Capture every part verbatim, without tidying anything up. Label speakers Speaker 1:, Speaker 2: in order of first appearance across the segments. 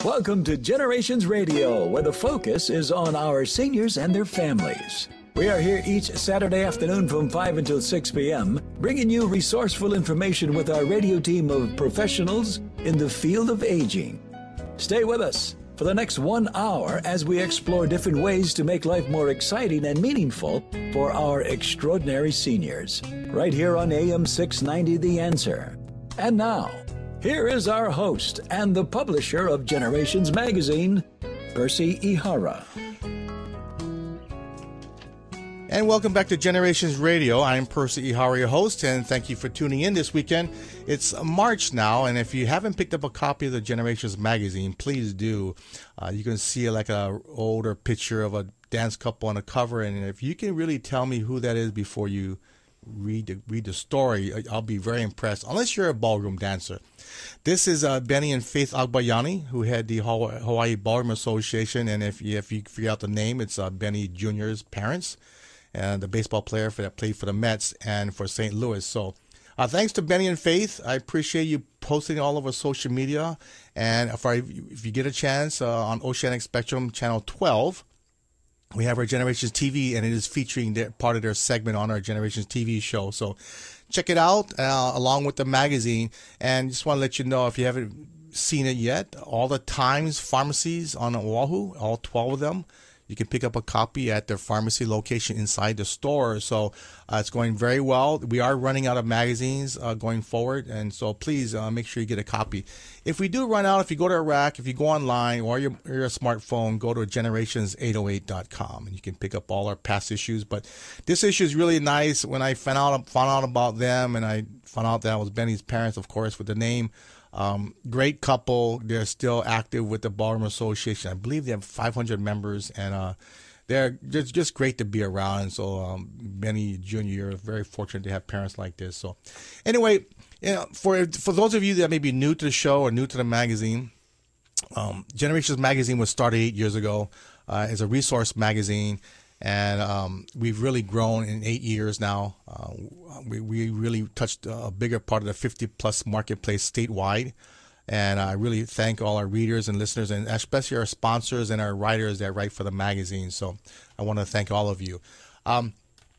Speaker 1: Welcome to Generations Radio, where the focus is on our seniors and their families. We are here each Saturday afternoon from five until six p.m., bringing you resourceful information with our radio team of professionals in the field of aging. Stay with us for the next one hour as we explore different ways to make life more exciting and meaningful for our extraordinary seniors. Right here on A M six ninety, The Answer. And now, here is our host and the publisher of Generations Magazine, Percy Ihara.
Speaker 2: And welcome back to Generations Radio. I'm Percy Ihara, your host, and thank you for tuning in this weekend. It's March now, and if you haven't picked up a copy of the Generations Magazine, please do. Uh, you can see like a older picture of a dance couple on the cover, and if you can really tell me who that is before you read the, read the story, I'll be very impressed, unless you're a ballroom dancer. This is uh, Benny and Faith Agbayani, who had the Hawaii Ballroom Association, and if you, if you figure out the name, it's uh, Benny Junior's parents, and the baseball player for that played for the Mets and for Saint Louis. So uh, thanks to Benny and Faith. I appreciate you posting all over social media. And if, I, if you get a chance uh, on Oceanic Spectrum Channel twelve, we have our Generations T V, and it is featuring their, part of their segment on our Generations T V show. So check it out uh, along with the magazine. And just want to let you know, if you haven't seen it yet, all the Times pharmacies on Oahu, all twelve of them, you can pick up a copy at their pharmacy location inside the store. So uh, it's going very well. We are running out of magazines uh, going forward, and so please uh, make sure you get a copy. If we do run out, if you go to our rack, if you go online or your, or your smartphone, go to generations eight oh eight dot com, and you can pick up all our past issues. But this issue is really nice. When I found out, found out about them, and I found out that it was Benny's parents, of course, with the name. Um, great couple. They're still active with the Ballroom Association. I believe they have five hundred members, and uh, they're just, just great to be around. And so, um, Benny Junior, very fortunate to have parents like this. So, anyway, you know, for for those of you that may be new to the show or new to the magazine, um, Generations Magazine was started eight years ago uh, as a resource magazine. And um, we've really grown in eight years now. Uh, we, we really touched a bigger part of the fifty plus marketplace statewide. And I really thank all our readers and listeners, and especially our sponsors and our writers that write for the magazine. So I want to thank all of you. Um,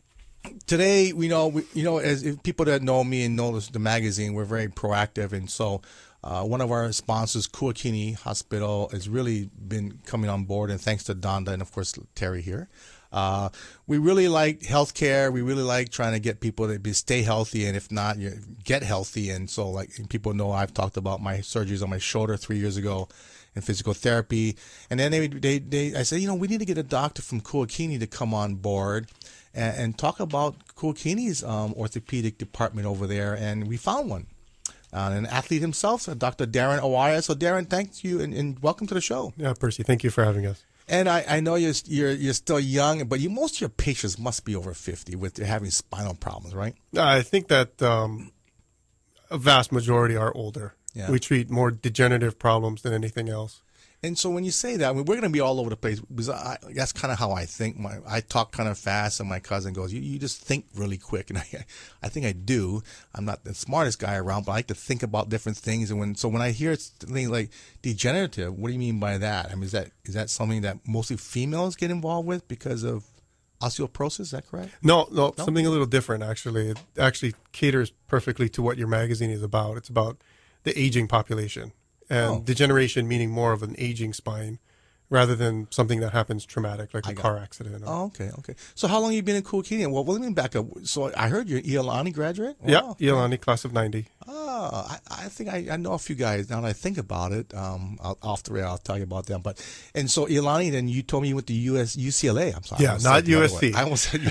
Speaker 2: today, we know, we, you know, as if people that know me and know the magazine, we're very proactive. And so uh, one of our sponsors, Kuakini Hospital, has really been coming on board. And thanks to Donda and, of course, Terry here. Uh, we really like healthcare. We really like trying to get people to be, stay healthy, and if not, you get healthy. And so, like people know, I've talked about my surgeries on my shoulder three years ago, and physical therapy. And then they, they, they I said, you know, we need to get a doctor from Kuakini to come on board and, and talk about Kuakini's um, orthopedic department over there. And we found one, uh, an athlete himself, Doctor Darren Awaya. So, Darren, thank you, and, and welcome to the show.
Speaker 3: Yeah, Percy, thank you for having us.
Speaker 2: And I, I know you're, you're you're still young, but you most of your patients must be over fifty with having spinal problems, right?
Speaker 3: I think that um, a vast majority are older.
Speaker 2: Yeah.
Speaker 3: We treat more degenerative problems than anything else.
Speaker 2: And so when you say that, I mean, we're going to be all over the place, because I, that's kind of how I think. My I talk kind of fast, and my cousin goes, you, you just think really quick. And I I think I do. I'm not the smartest guy around, but I like to think about different things. And when so when I hear things like degenerative, what do you mean by that? I mean, is that is that something that mostly females get involved with because of osteoporosis? Is that correct?
Speaker 3: No, no, no, something a little different, actually. It actually caters perfectly to what your magazine is about. It's about the aging population. And oh. degeneration meaning more of an aging spine rather than something that happens traumatic, like a car accident. Or...
Speaker 2: Oh, okay, okay. So how long have you been in Kuakini? Well, let me back up. So I heard you're Iolani graduate?
Speaker 3: Wow. Yeah, Iolani, class of ninety.
Speaker 2: Oh, I, I think I, I know a few guys now that I think about it. Um, I'll, off the rail, I'll tell you about them. But and so Iolani, then you told me you went to U S U C L A. I'm sorry.
Speaker 3: Yeah, not U S C.
Speaker 2: I almost said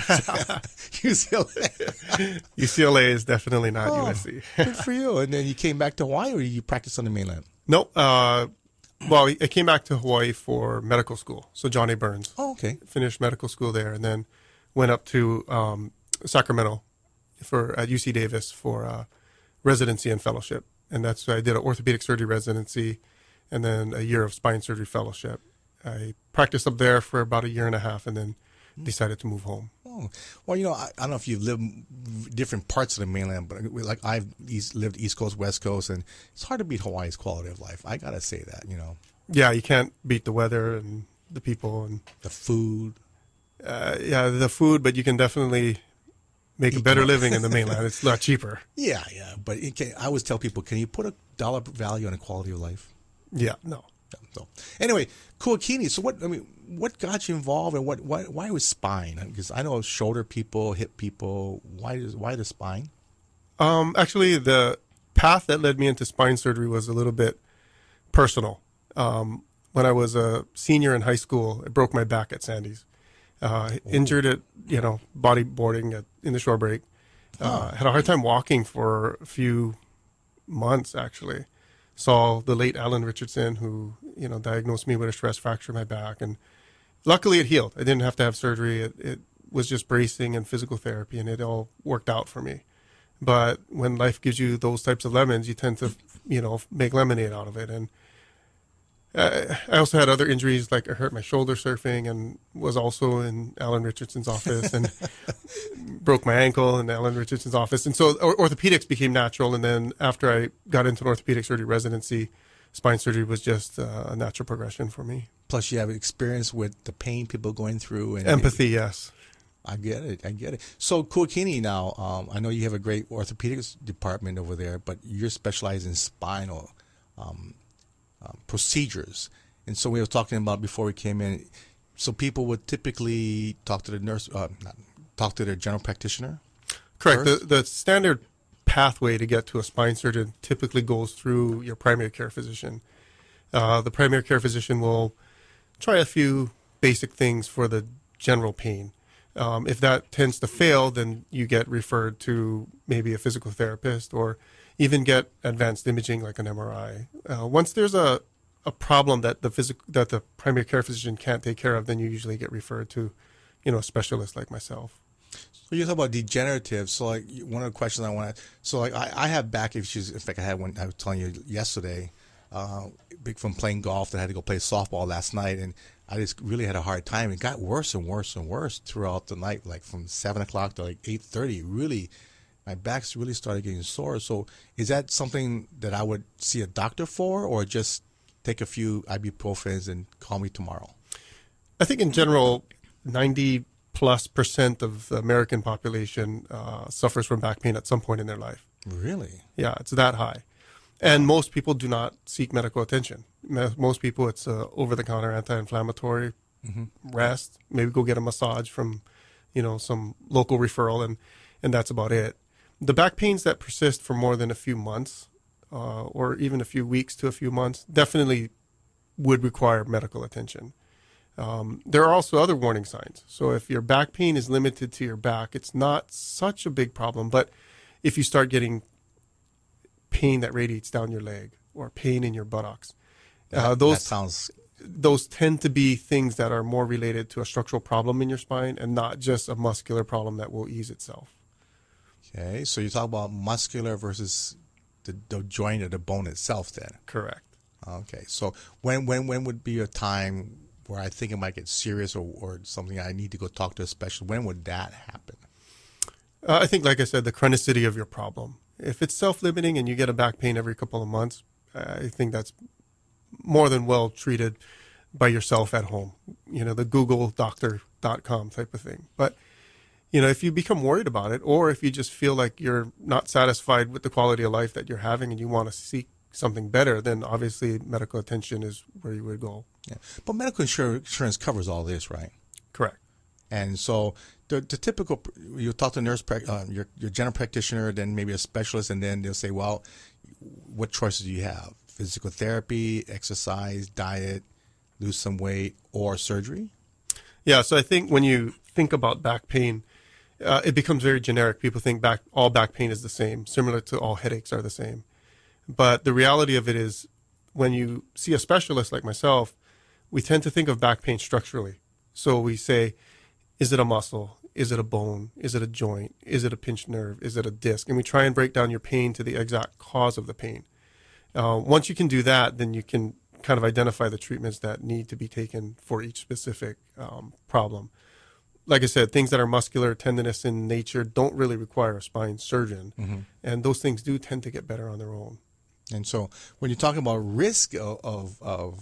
Speaker 2: U C L A.
Speaker 3: U C L A is definitely not
Speaker 2: oh,
Speaker 3: U S C.
Speaker 2: Good for you. And then you came back to Hawaii, or you practiced on the mainland?
Speaker 3: No. Uh, well, I came back to Hawaii for medical school. So John A. Burns.
Speaker 2: Oh, okay.
Speaker 3: Finished medical school there, and then went up to um, Sacramento for at U C Davis for uh, residency and fellowship. And that's I did an orthopedic surgery residency, and then a year of spine surgery fellowship. I practiced up there for about a year and a half, and then decided to move home.
Speaker 2: Oh, well, you know, I, I don't know if you've lived different parts of the mainland, but like I've east, lived East Coast, West Coast, and it's hard to beat Hawaii's quality of life. I gotta say that, you know.
Speaker 3: Yeah, you can't beat the weather and the people and
Speaker 2: The food.
Speaker 3: uh, yeah, the food, but you can definitely make a
Speaker 2: Eat
Speaker 3: better
Speaker 2: more.
Speaker 3: living in the mainland. It's a lot cheaper.
Speaker 2: Yeah, yeah. But it can, I always tell people, can you put a dollar value on a quality of life?
Speaker 3: Yeah, no.
Speaker 2: So anyway, Kuakini. So what? I mean, what got you involved, and what? Why? Why was spine? Because I know shoulder people, hip people. Why is why the spine?
Speaker 3: Um, actually, the path that led me into spine surgery was a little bit personal. Um, when I was a senior in high school, I broke my back at Sandy's. Uh, injured it, you know, bodyboarding at, in the shore break. Uh, had a hard time walking for a few months, actually. Saw the late Alan Richardson, who, you know, diagnosed me with a stress fracture in my back. And luckily it healed. I didn't have to have surgery. It, it was just bracing and physical therapy, and it all worked out for me. But when life gives you those types of lemons, you tend to, you know, make lemonade out of it. And uh, I also had other injuries, like I hurt my shoulder surfing and was also in Alan Richardson's office and broke my ankle in Alan Richardson's office. And so or- orthopedics became natural. And then after I got into an orthopedic surgery residency, spine surgery was just uh, a natural progression for me.
Speaker 2: Plus, you have experience with the pain people going through and
Speaker 3: Empathy, yes.
Speaker 2: I get it. I get it. So, Kuakini, now, um, I know you have a great orthopedics department over there, but you're specialized in spinal um, um, procedures. And so we were talking about before we came in. So people would typically talk to the nurse, uh, not, talk to their general practitioner.
Speaker 3: Correct. The,
Speaker 2: first?
Speaker 3: the standard pathway to get to a spine surgeon typically goes through your primary care physician. Uh, the primary care physician will try a few basic things for the general pain. Um, if that tends to fail, then you get referred to maybe a physical therapist or even get advanced imaging like an M R I. Uh, once there's a, a problem that the physic- that the primary care physician can't take care of, then you usually get referred to, you know, a specialist like myself.
Speaker 2: So you talk about degenerative. So like one of the questions I want to, so like I, I have back issues. In fact, I had one I was telling you yesterday, uh, big from playing golf that I had to go play softball last night, and I just really had a hard time. It got worse and worse and worse throughout the night, like from seven o'clock to like eight thirty. Really, my back's really started getting sore. So is that something that I would see a doctor for, or just take a few ibuprofens and call me tomorrow?
Speaker 3: I think in general, ninety plus percent of the American population uh, suffers from back pain at some point in their life.
Speaker 2: Really?
Speaker 3: Yeah, it's that high. And most people do not seek medical attention. Me- Most people, it's uh, over-the-counter anti-inflammatory,
Speaker 2: Mm-hmm.
Speaker 3: rest, maybe go get a massage from, you know, some local referral, and, and that's about it. The back pains that persist for more than a few months uh, or even a few weeks to a few months definitely would require medical attention. Um, there are also other warning signs. So if your back pain is limited to your back, it's not such a big problem. But if you start getting pain that radiates down your leg or pain in your buttocks, uh,
Speaker 2: That,
Speaker 3: those
Speaker 2: that sounds
Speaker 3: those tend to be things that are more related to a structural problem in your spine and not just a muscular problem that will ease itself.
Speaker 2: okay. So you talk about muscular versus the, the joint or the bone itself, then.
Speaker 3: Correct.
Speaker 2: Okay. So when when when would be a time where I think it might get serious, or, or something I need to go talk to a specialist? When would that happen?
Speaker 3: Uh, I think, like I said, the chronicity of your problem. If it's self-limiting and you get a back pain every couple of months, I think that's more than well treated by yourself at home. You know, the google doctor dot com type of thing. But, you know, if you become worried about it, or if you just feel like you're not satisfied with the quality of life that you're having and you want to seek something better, then obviously medical attention is where you would go.
Speaker 2: Yeah. But medical insur- insurance covers all this, right?
Speaker 3: Correct.
Speaker 2: And so the, the typical, you talk to a nurse, prac- uh, your, your general practitioner, then maybe a specialist, and then they'll say, well, what choices do you have? Physical therapy, exercise, diet, lose some weight, or surgery?
Speaker 3: Yeah, so I think when you think about back pain, uh, it becomes very generic. People think back all back pain is the same, similar to all headaches are the same. But the reality of it is, when you see a specialist like myself, we tend to think of back pain structurally. So we say, is it a muscle? Is it a bone? Is it a joint? Is it a pinched nerve? Is it a disc? And we try and break down your pain to the exact cause of the pain. Uh, once you can do that, then you can kind of identify the treatments that need to be taken for each specific um, problem. Like I said, things that are muscular, tendinous in nature don't really require a spine surgeon.
Speaker 2: Mm-hmm.
Speaker 3: And those things do tend to get better on their own.
Speaker 2: And so when you're talking about risk of, of, of, of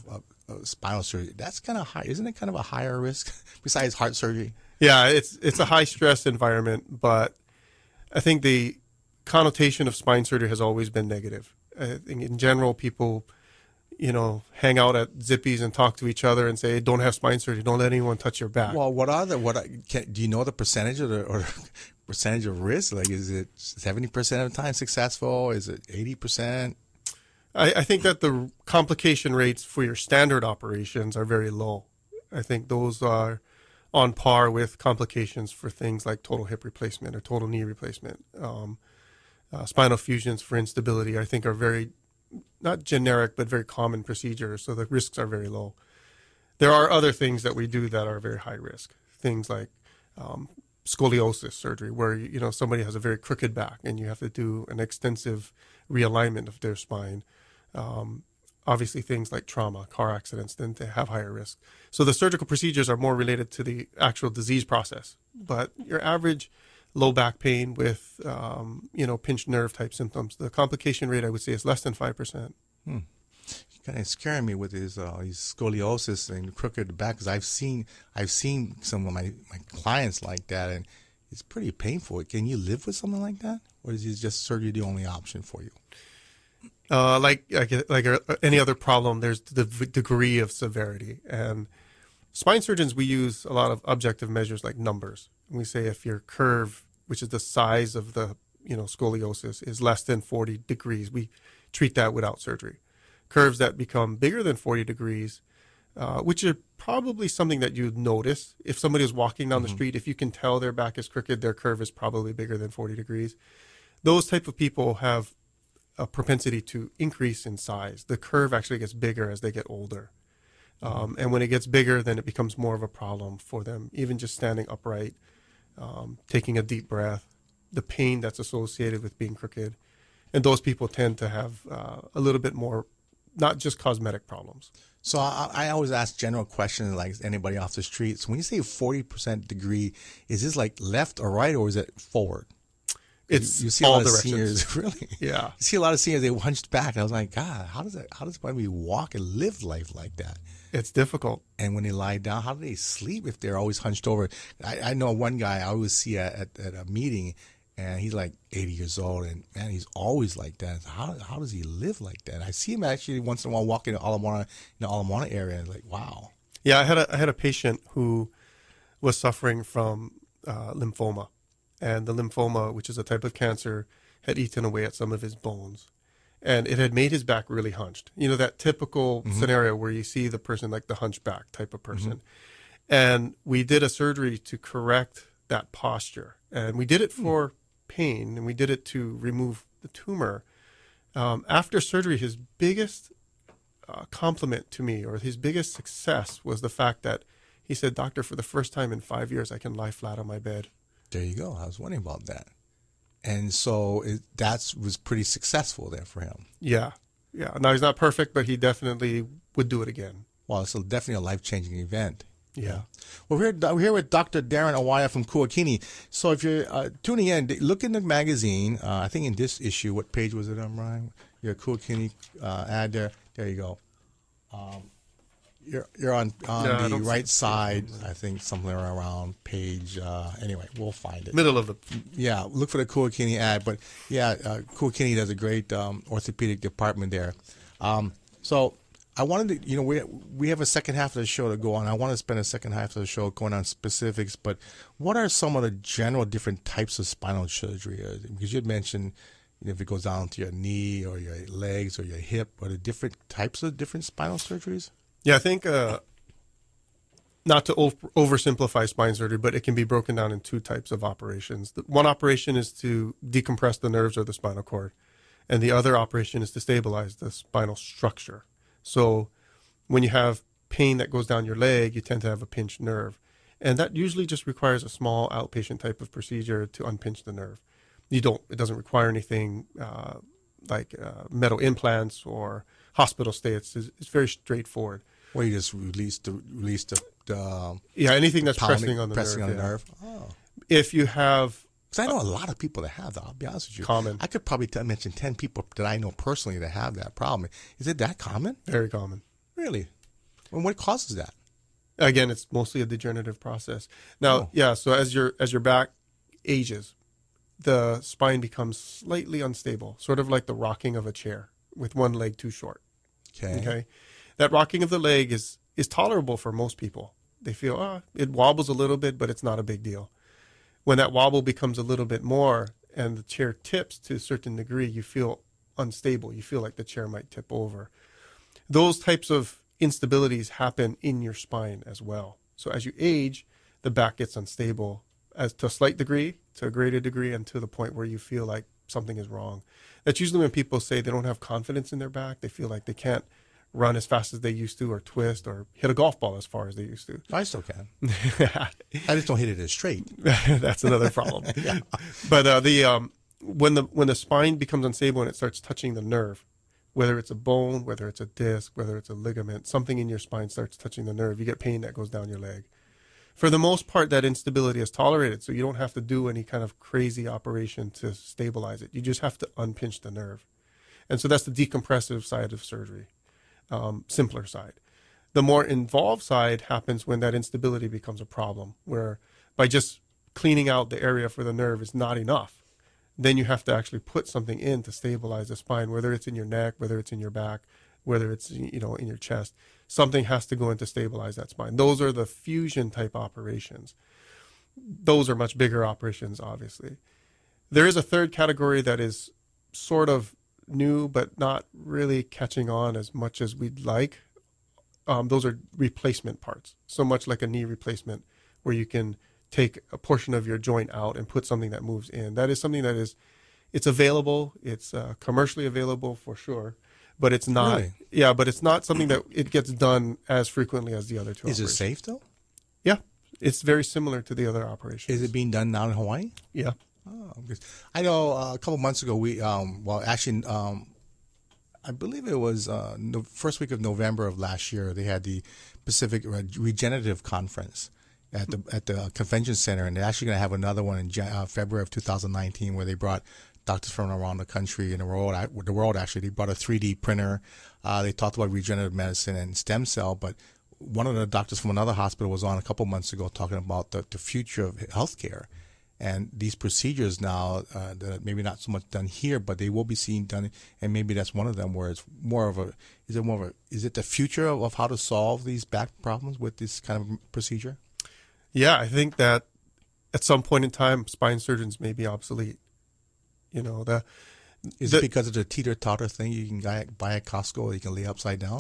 Speaker 2: uh, spinal surgery. That's kind of high, isn't it? Kind of a higher risk besides heart surgery.
Speaker 3: Yeah, it's it's a high stress environment, but I think the connotation of spine surgery has always been negative. I think in general, people, you know, hang out at Zippies and talk to each other and say, "Don't have spine surgery. Don't let anyone touch your back."
Speaker 2: Well, what are the what? Are, can, do you know the percentage of the or percentage of risk? Like, is it seventy percent of the time successful? Is it eighty percent?
Speaker 3: I, I think that the complication rates for your standard operations are very low. I think those are on par with complications for things like total hip replacement or total knee replacement. Um, uh, spinal fusions for instability, I think, are very, not generic, but very common procedures, so the risks are very low. There are other things that we do that are very high risk, things like um, scoliosis surgery, where you know somebody has a very crooked back and you have to do an extensive realignment of their spine. Um, Obviously, things like trauma, car accidents, tend to have higher risk. So the surgical procedures are more related to the actual disease process. But your average low back pain with, um, you know, pinched nerve type symptoms, the complication rate, I would say, is less than five percent.
Speaker 2: Hmm. Kind of scaring me with his, uh, his scoliosis and crooked back, because I've seen I've seen some of my, my clients like that, and it's pretty painful. Can you live with something like that, or is it just surgery the only option for you?
Speaker 3: Uh, like like like any other problem, there's the v- degree of severity. And spine surgeons, we use a lot of objective measures like numbers. We say if your curve, which is the size of the you know scoliosis, is less than forty degrees, we treat that without surgery. Curves that become bigger than forty degrees, uh, which are probably something that you'd notice if somebody is walking down mm-hmm. the street. If you can tell their back is crooked, their curve is probably bigger than forty degrees. Those type of people have a propensity to increase in size. The curve actually gets bigger as they get older. Um, and when it gets bigger, then it becomes more of a problem for them, even just standing upright, um, taking a deep breath, the pain that's associated with being crooked. And those people tend to have uh, a little bit more, not just cosmetic problems.
Speaker 2: So I, I always ask general questions like anybody off the street. So when you say forty percent degree, is this like left or right, or is it forward?
Speaker 3: It's
Speaker 2: you, you see
Speaker 3: all
Speaker 2: a lot
Speaker 3: directions.
Speaker 2: of seniors, really.
Speaker 3: Yeah.
Speaker 2: You see a lot of seniors, they hunched back. And I was like, God, how does that? How does somebody walk and live life like that?
Speaker 3: It's difficult.
Speaker 2: And when they lie down, how do they sleep if they're always hunched over? I, I know one guy I always see at, at, at a meeting, and he's like eighty years old, and man, he's always like that. How how does he live like that? I see him actually once in a while walking in the Ala Moana, in the Ala Moana area, and like, wow.
Speaker 3: Yeah, I had a I had a patient who was suffering from uh, lymphoma. And the lymphoma, which is a type of cancer, had eaten away at some of his bones. And it had made his back really hunched. You know, that typical mm-hmm. scenario where you see the person like the hunchback type of person. Mm-hmm. And we did a surgery to correct that posture. And we did it for mm-hmm. pain, and we did it to remove the tumor. Um, after surgery, his biggest uh, compliment to me, or his biggest success, was the fact that he said, "Doctor, for the first time in five years, I can lie flat on my bed."
Speaker 2: There you go. I was wondering about that. And so it, that was pretty successful there for him.
Speaker 3: Yeah. Yeah. Now, he's not perfect, but he definitely would do it again.
Speaker 2: Well, it's definitely a life-changing event.
Speaker 3: Yeah.
Speaker 2: Well, we're, we're here with Doctor Darren Awaya from Kuakini. So if you're uh, tuning in, look in the magazine. Uh, I think in this issue, what page was it on, Brian? Your Kuakini uh, ad there. There you go. Um, You're you're on, on
Speaker 3: yeah,
Speaker 2: the right side, I think, somewhere around page. Uh, anyway, we'll find it.
Speaker 3: Middle of the.
Speaker 2: Yeah, look for the Kuakini ad. But yeah, uh, Kuakini does a great um, orthopedic department there. Um, so I wanted to, you know, we we have a second half of the show to go on. I want to spend a second half of the show going on specifics. But what are some of the general different types of spinal surgery? Uh, because you had mentioned, you know, if it goes down to your knee or your legs or your hip, or the different types of different spinal surgeries.
Speaker 3: Yeah, I think uh, not to over- oversimplify spine surgery, but it can be broken down in two types of operations. The one operation is to decompress the nerves or the spinal cord, and the other operation is to stabilize the spinal structure. So when you have pain that goes down your leg, you tend to have a pinched nerve, and that usually just requires a small outpatient type of procedure to unpinch the nerve. You don't; it doesn't require anything uh, like uh, metal implants or hospital stays. It's, it's very straightforward.
Speaker 2: Well, you just release the release the, the
Speaker 3: yeah anything that's
Speaker 2: pounding,
Speaker 3: pressing on the
Speaker 2: pressing
Speaker 3: nerve.
Speaker 2: on the
Speaker 3: yeah.
Speaker 2: nerve. Oh,
Speaker 3: if you have,
Speaker 2: because I know a lot of people that have that. I'll be honest with you.
Speaker 3: Common.
Speaker 2: I could probably t- mention ten people that I know personally that have that problem. Is it that common?
Speaker 3: Very common.
Speaker 2: Really? And what causes that?
Speaker 3: Again, it's mostly a degenerative process. Now,
Speaker 2: Oh.
Speaker 3: yeah, so as your as your back ages, the spine becomes slightly unstable, sort of like the rocking of a chair with one leg too short.
Speaker 2: Okay.
Speaker 3: Okay. That rocking of the leg is is tolerable for most people. They feel, ah, it wobbles a little bit, but it's not a big deal. When that wobble becomes a little bit more and the chair tips to a certain degree, you feel unstable. You feel like the chair might tip over. Those types of instabilities happen in your spine as well. So as you age, the back gets unstable as to a slight degree, to a greater degree, and to the point where you feel like something is wrong. That's usually when people say they don't have confidence in their back. They feel like they can't run as fast as they used to, or twist, or hit a golf ball as far as they used to.
Speaker 2: I still can. I just don't hit it as straight.
Speaker 3: That's another problem. Yeah. But uh, the um, when the when the spine becomes unstable and it starts touching the nerve, whether it's a bone, whether it's a disc, whether it's a ligament, something in your spine starts touching the nerve, you get pain that goes down your leg. For the most part, that instability is tolerated, so you don't have to do any kind of crazy operation to stabilize it. You just have to unpinch the nerve. And so that's the decompressive side of surgery, um, simpler side. The more involved side happens when that instability becomes a problem, where by just cleaning out the area for the nerve is not enough. Then you have to actually put something in to stabilize the spine, whether it's in your neck, whether it's in your back, whether it's, you know, in your chest. Something has to go in to stabilize that spine. Those are the fusion type operations. Those are much bigger operations, obviously. There is a third category that is sort of new, but not really catching on as much as we'd like. Um, those are replacement parts, so much like a knee replacement, where you can take a portion of your joint out and put something that moves in. That is something that is, it's available. It's uh, commercially available for sure, but it's not.
Speaker 2: Really?
Speaker 3: Yeah, but it's not something that it gets done as frequently as the other two.
Speaker 2: Is it
Speaker 3: operations.
Speaker 2: safe though?
Speaker 3: Yeah, it's very similar to the other operations.
Speaker 2: Is it being done now in Hawaii?
Speaker 3: Yeah.
Speaker 2: Oh, because I know uh, a couple months ago we, um, well, actually, um, I believe it was uh, the first week of November of last year. They had the Pacific Regenerative Conference at the at the convention center, and they're actually going to have another one in Jan- uh, February of two thousand nineteen, where they brought doctors from around the country and the world. The world actually, they brought a three D printer. Uh, they talked about regenerative medicine and stem cell, but one of the doctors from another hospital was on a couple months ago talking about the, the future of healthcare. And these procedures now, uh, that are maybe not so much done here, but they will be seen done, and maybe that's one of them where it's more of a, is it more of a, is it the future of, of how to solve these back problems with this kind of procedure?
Speaker 3: Yeah, I think that at some point in time, spine surgeons may be obsolete. You know, the
Speaker 2: Is
Speaker 3: the,
Speaker 2: it because of the teeter-totter thing you can buy, buy at Costco you can lay upside down?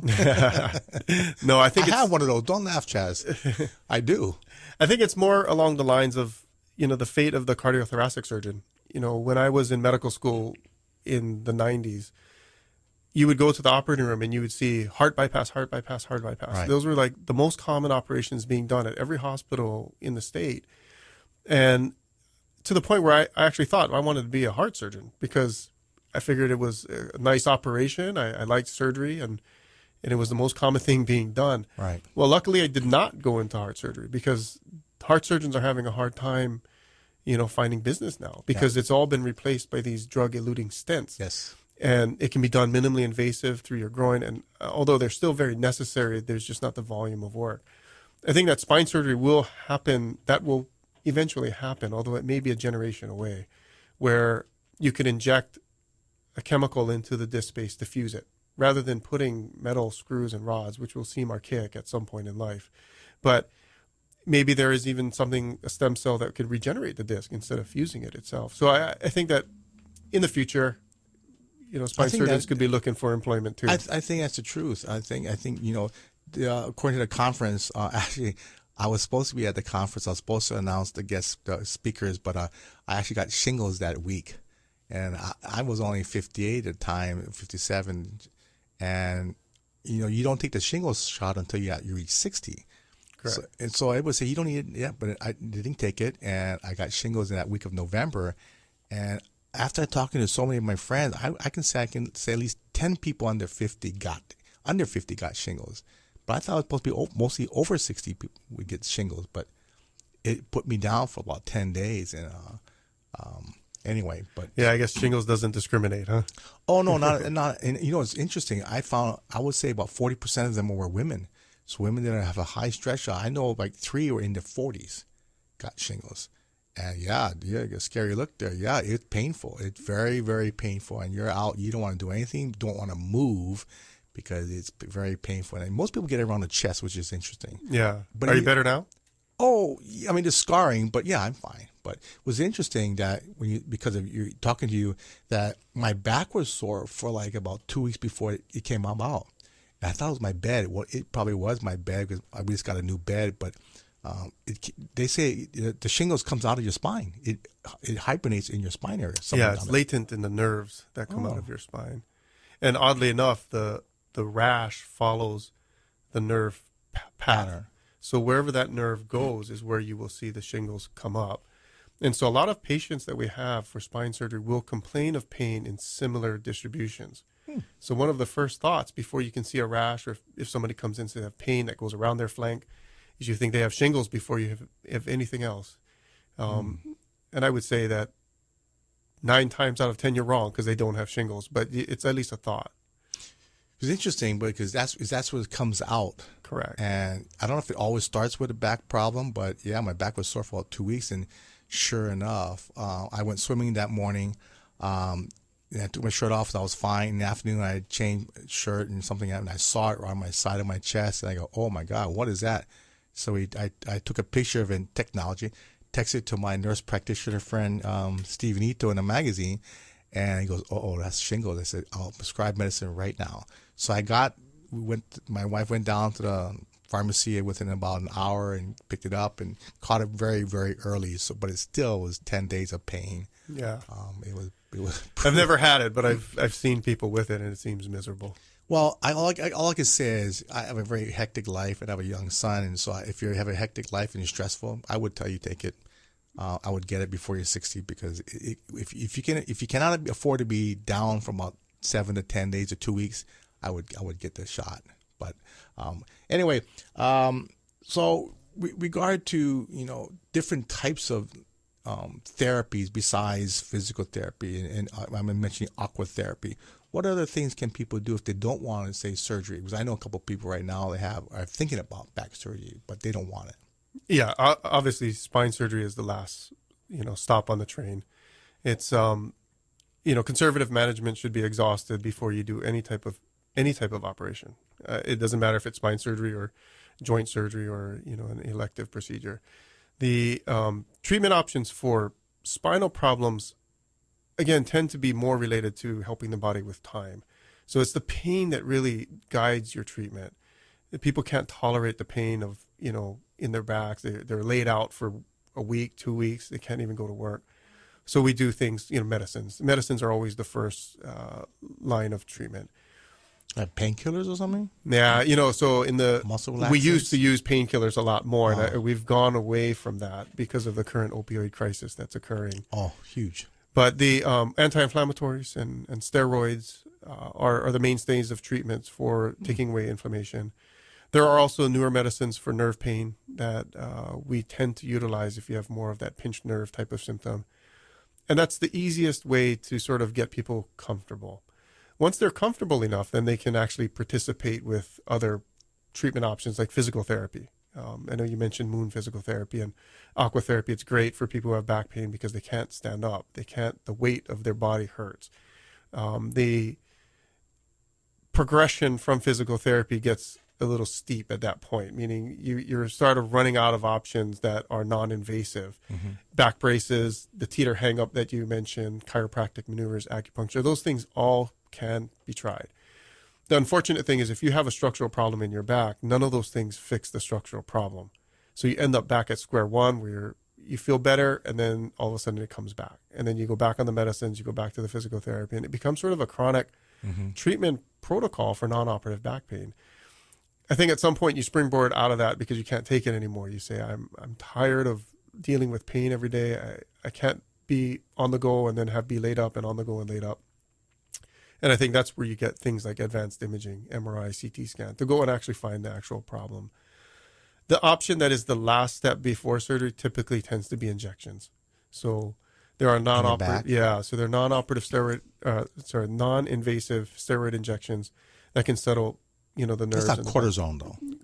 Speaker 3: no, I think
Speaker 2: I
Speaker 3: it's,
Speaker 2: have one of those. Don't laugh, Chaz. I do.
Speaker 3: I think it's more along the lines of, you know, the fate of the cardiothoracic surgeon. You know, when I was in medical school in the nineties, you would go to the operating room and you would see heart bypass, heart bypass, heart bypass.
Speaker 2: Right.
Speaker 3: Those were like the most common operations being done at every hospital in the state. And to the point where I, I actually thought I wanted to be a heart surgeon, because I figured it was a nice operation. I, I liked surgery, and, and it was the most common thing being done.
Speaker 2: Right.
Speaker 3: Well, luckily I did not go into heart surgery, because heart surgeons are having a hard time, you know, finding business now, because yeah. it's all been replaced by these drug-eluting stents.
Speaker 2: Yes.
Speaker 3: And it can be done minimally invasive through your groin. And uh, although they're still very necessary, there's just not the volume of work. I think that spine surgery will happen. That will eventually happen, although it may be a generation away, where you could inject a chemical into the disc space to fuse it, rather than putting metal screws and rods, which will seem archaic at some point in life. But maybe there is even something, a stem cell, that could regenerate the disc instead of fusing it itself. So I, I think that in the future, you know, spine surgeons could be looking for employment too.
Speaker 2: I, th- I think that's the truth. I think, I think, you know, the, uh, according to the conference, uh, actually, I was supposed to be at the conference. I was supposed to announce the guest uh, speakers, but uh, I actually got shingles that week. And I, I was only fifty-eight at the time, fifty-seven. And, you know, you don't take the shingles shot until you, you reach sixty.
Speaker 3: Correct.
Speaker 2: So, and so I would say, you don't need it yet, but I didn't take it. And I got shingles in that week of November. And after talking to so many of my friends, I, I can say I can say at least ten people under fifty got under fifty got shingles. But I thought it was supposed to be mostly over sixty people would get shingles. But it put me down for about ten days. And uh, um, anyway, but
Speaker 3: yeah, I guess shingles doesn't discriminate, huh?
Speaker 2: Oh no, not not. And you know, it's interesting. I found I would say about forty percent of them were women. So women that have a high stress, I know like three were in their forties got shingles. And yeah, yeah, a scary look there. Yeah, it's painful. It's very, very painful. And you're out, you don't want to do anything, don't want to move because it's very painful. And most people get it around the chest, which is interesting.
Speaker 3: Yeah.
Speaker 2: But
Speaker 3: Are you
Speaker 2: you-
Speaker 3: better now?
Speaker 2: Oh, I mean, the scarring, but yeah, I'm fine. But it was interesting that when you, because of you talking to you, that my back was sore for like about two weeks before it, it came out. And I thought it was my bed. Well, it probably was my bed because I just got a new bed. But um, it, they say the shingles comes out of your spine. It it hibernates in your spine area. somewhere
Speaker 3: Yeah, it's
Speaker 2: down there.
Speaker 3: latent in the nerves that come out
Speaker 2: Oh.
Speaker 3: of your spine. And oddly enough, the the rash follows the nerve p- path.
Speaker 2: Pattern.
Speaker 3: So wherever that nerve goes is where you will see the shingles come up. And so a lot of patients that we have for spine surgery will complain of pain in similar distributions.
Speaker 2: Hmm.
Speaker 3: So one of the first thoughts before you can see a rash, or if, if somebody comes in to have pain that goes around their flank, is you think they have shingles before you have, have anything else. Um,
Speaker 2: Hmm.
Speaker 3: And I would say that nine times out of ten you're wrong because they don't have shingles, but it's at least a thought.
Speaker 2: It's interesting because that's that's what comes out.
Speaker 3: Correct.
Speaker 2: And I don't know if it always starts with a back problem, but yeah, my back was sore for about two weeks, and sure enough, uh, I went swimming that morning. Um, and I took my shirt off, and I was fine. In the afternoon, I changed shirt and something, and I saw it on my side of my chest, and I go, "Oh my God, what is that?" So we, I, I took a picture of it in technology, texted it to my nurse practitioner friend um, Steve Nito in a magazine, and he goes, "Oh, oh, that's shingles." I said, "I'll prescribe medicine right now." So I got, we went, my wife went down to the pharmacy within about an hour and picked it up and caught it very, very early. So, but it still was ten days of pain.
Speaker 3: Yeah.
Speaker 2: Um, it was, it was.
Speaker 3: I've never had it, but I've I've seen people with it, and it seems miserable.
Speaker 2: Well, I, all, I, all I can say is I have a very hectic life and I have a young son. And so if you have a hectic life and you're stressful, I would tell you take it. Uh, I would get it before you're sixty because it, it, if, if you can, if you cannot afford to be down for about seven to ten days or two weeks, I would I would get the shot. But um, anyway, um, so with regard to you know different types of um, therapies besides physical therapy, and, and I'm mentioning aqua therapy. What other things can people do if they don't want to say surgery? Because I know a couple of people right now they have are thinking about back surgery, but they don't want it.
Speaker 3: Yeah, o- obviously spine surgery is the last, you know, stop on the train. It's um, you know, conservative management should be exhausted before you do any type of any type of operation. Uh, it doesn't matter if it's spine surgery or joint surgery or you know an elective procedure. The um, treatment options for spinal problems, again, tend to be more related to helping the body with time. So it's the pain that really guides your treatment. People can't tolerate the pain of, you know, in their backs. They're, they're laid out for a week, two weeks. They can't even go to work. So we do things, you know, medicines. Medicines are always the first uh, line of treatment.
Speaker 2: Like painkillers or something?
Speaker 3: Yeah, you know, so in the,
Speaker 2: Muscle
Speaker 3: we used
Speaker 2: relaxants?
Speaker 3: to use painkillers a lot more, and
Speaker 2: Oh.
Speaker 3: I, we've gone away from that because of the current opioid crisis that's occurring.
Speaker 2: Oh, huge.
Speaker 3: But the um, anti-inflammatories and, and steroids uh, are, are the mainstays of treatments for taking away inflammation. There are also newer medicines for nerve pain that uh, we tend to utilize if you have more of that pinched nerve type of symptom. And that's the easiest way to sort of get people comfortable. Once they're comfortable enough, then they can actually participate with other treatment options like physical therapy. Um, I know you mentioned Moon Physical Therapy and aqua therapy. It's great for people who have back pain because they can't stand up. They can't, the weight of their body hurts. Um, the progression from physical therapy gets a little steep at that point, meaning you, you're sort of running out of options that are non-invasive.
Speaker 2: Mm-hmm.
Speaker 3: Back braces, the teeter hang up that you mentioned, chiropractic maneuvers, acupuncture, those things all can be tried. The unfortunate thing is if you have a structural problem in your back, none of those things fix the structural problem. So you end up back at square one where you're, you feel better and then all of a sudden it comes back. And then you go back on the medicines, you go back to the physical therapy, and it becomes sort of a chronic
Speaker 2: Mm-hmm.
Speaker 3: treatment protocol for non-operative back pain. I think at some point you springboard out of that because you can't take it anymore. You say, I'm I'm tired of dealing with pain every day. I, I can't be on the go and then have be laid up and on the go and laid up. And I think that's where you get things like advanced imaging, M R I, C T scan, to go and actually find the actual problem. The option that is the last step before surgery typically tends to be injections. So there are
Speaker 2: back?
Speaker 3: non-operative, yeah, so there are non-operative steroid, uh, sorry, non-invasive steroid injections that can settle, you know, the nerves.
Speaker 2: That's not
Speaker 3: and the
Speaker 2: cortisone, though.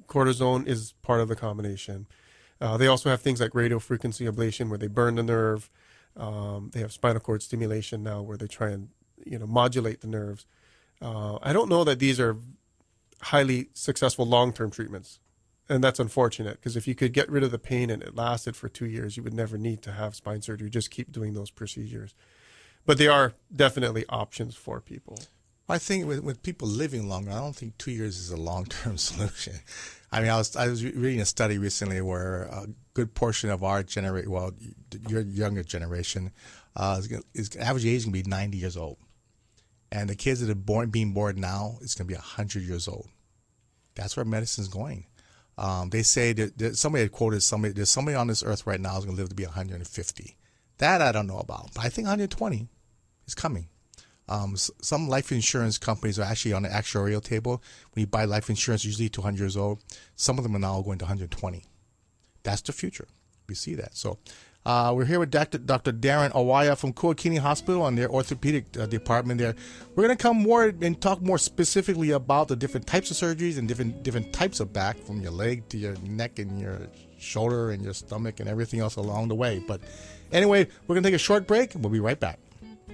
Speaker 3: cortisone is part of the combination. Uh, they also have things like radiofrequency ablation where they burn the nerve. Um, they have spinal cord stimulation now where they try and, you know, modulate the nerves. Uh, I don't know that these are highly successful long-term treatments. And that's unfortunate because if you could get rid of the pain and it lasted for two years, you would never need to have spine surgery. Just keep doing those procedures. But they are definitely options for people.
Speaker 2: I think with, with people living longer, I don't think two years is a long-term solution. I mean, I was I was reading a study recently where a good portion of our generation, well, your younger generation, uh, is, gonna, is average age is going to be ninety years old. And the kids that are born being born now, it's going to be one hundred years old. That's where medicine's going. Um, they say that, that somebody had quoted somebody, there's somebody on this earth right now who's going to live to be one hundred fifty. That I don't know about, but I think one hundred twenty is coming. Um, some life insurance companies are actually on the actuarial table. When you buy life insurance, usually two hundred years old. Some of them are now going to one hundred twenty. That's the future. We see that. So uh, we're here with Doctor Doctor Darren Awaya from Kuakini Hospital on their orthopedic uh, department there. We're going to come more and talk more specifically about the different types of surgeries and different different types of back, from your leg to your neck and your shoulder and your stomach and everything else along the way. But anyway, we're going to take a short break and we'll be right back.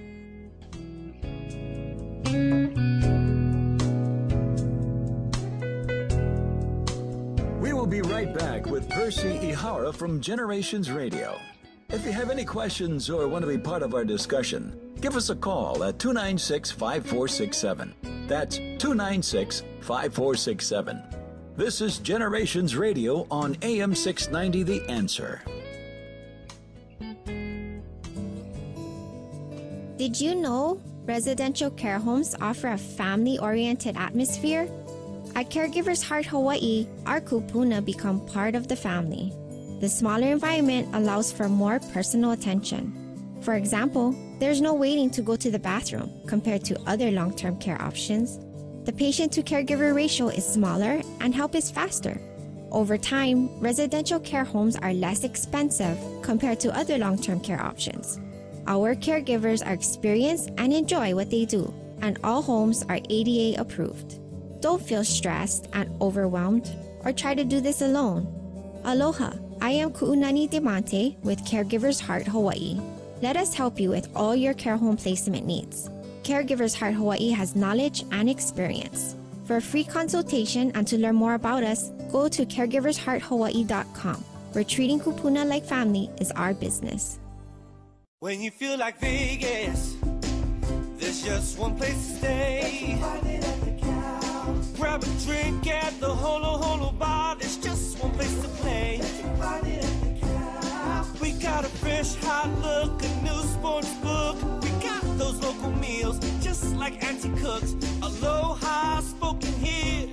Speaker 1: We will be right back with Percy Ihara from Generations Radio. If you have any questions or want to be part of our discussion, give us a call at two nine six, five four six seven. That's two nine six, five four six seven. This is Generations Radio on A M six ninety The Answer.
Speaker 4: Did you know residential care homes offer a family-oriented atmosphere? At Caregivers Heart Hawaii, our kupuna become part of the family. The smaller environment allows for more personal attention. For example, there's no waiting to go to the bathroom compared to other long-term care options. The patient-to-caregiver ratio is smaller and help is faster. Over time, residential care homes are less expensive compared to other long-term care options. Our caregivers are experienced and enjoy what they do, and all homes are A D A approved. Don't feel stressed and overwhelmed or try to do this alone. Aloha, I am Ku'unani Demonte with Caregivers Heart Hawaii. Let us help you with all your care home placement needs. Caregivers Heart Hawaii has knowledge and experience. For a free consultation and to learn more about us, go to caregivers heart hawaii dot com, where treating kupuna like family is our business.
Speaker 5: When you feel like Vegas, there's just one place to stay. Grab a drink at the Holo Holo Bar, there's just one place to play. We got a fresh, hot look, a new sports book. We got those local meals, just like Auntie cooks. Aloha spoken here.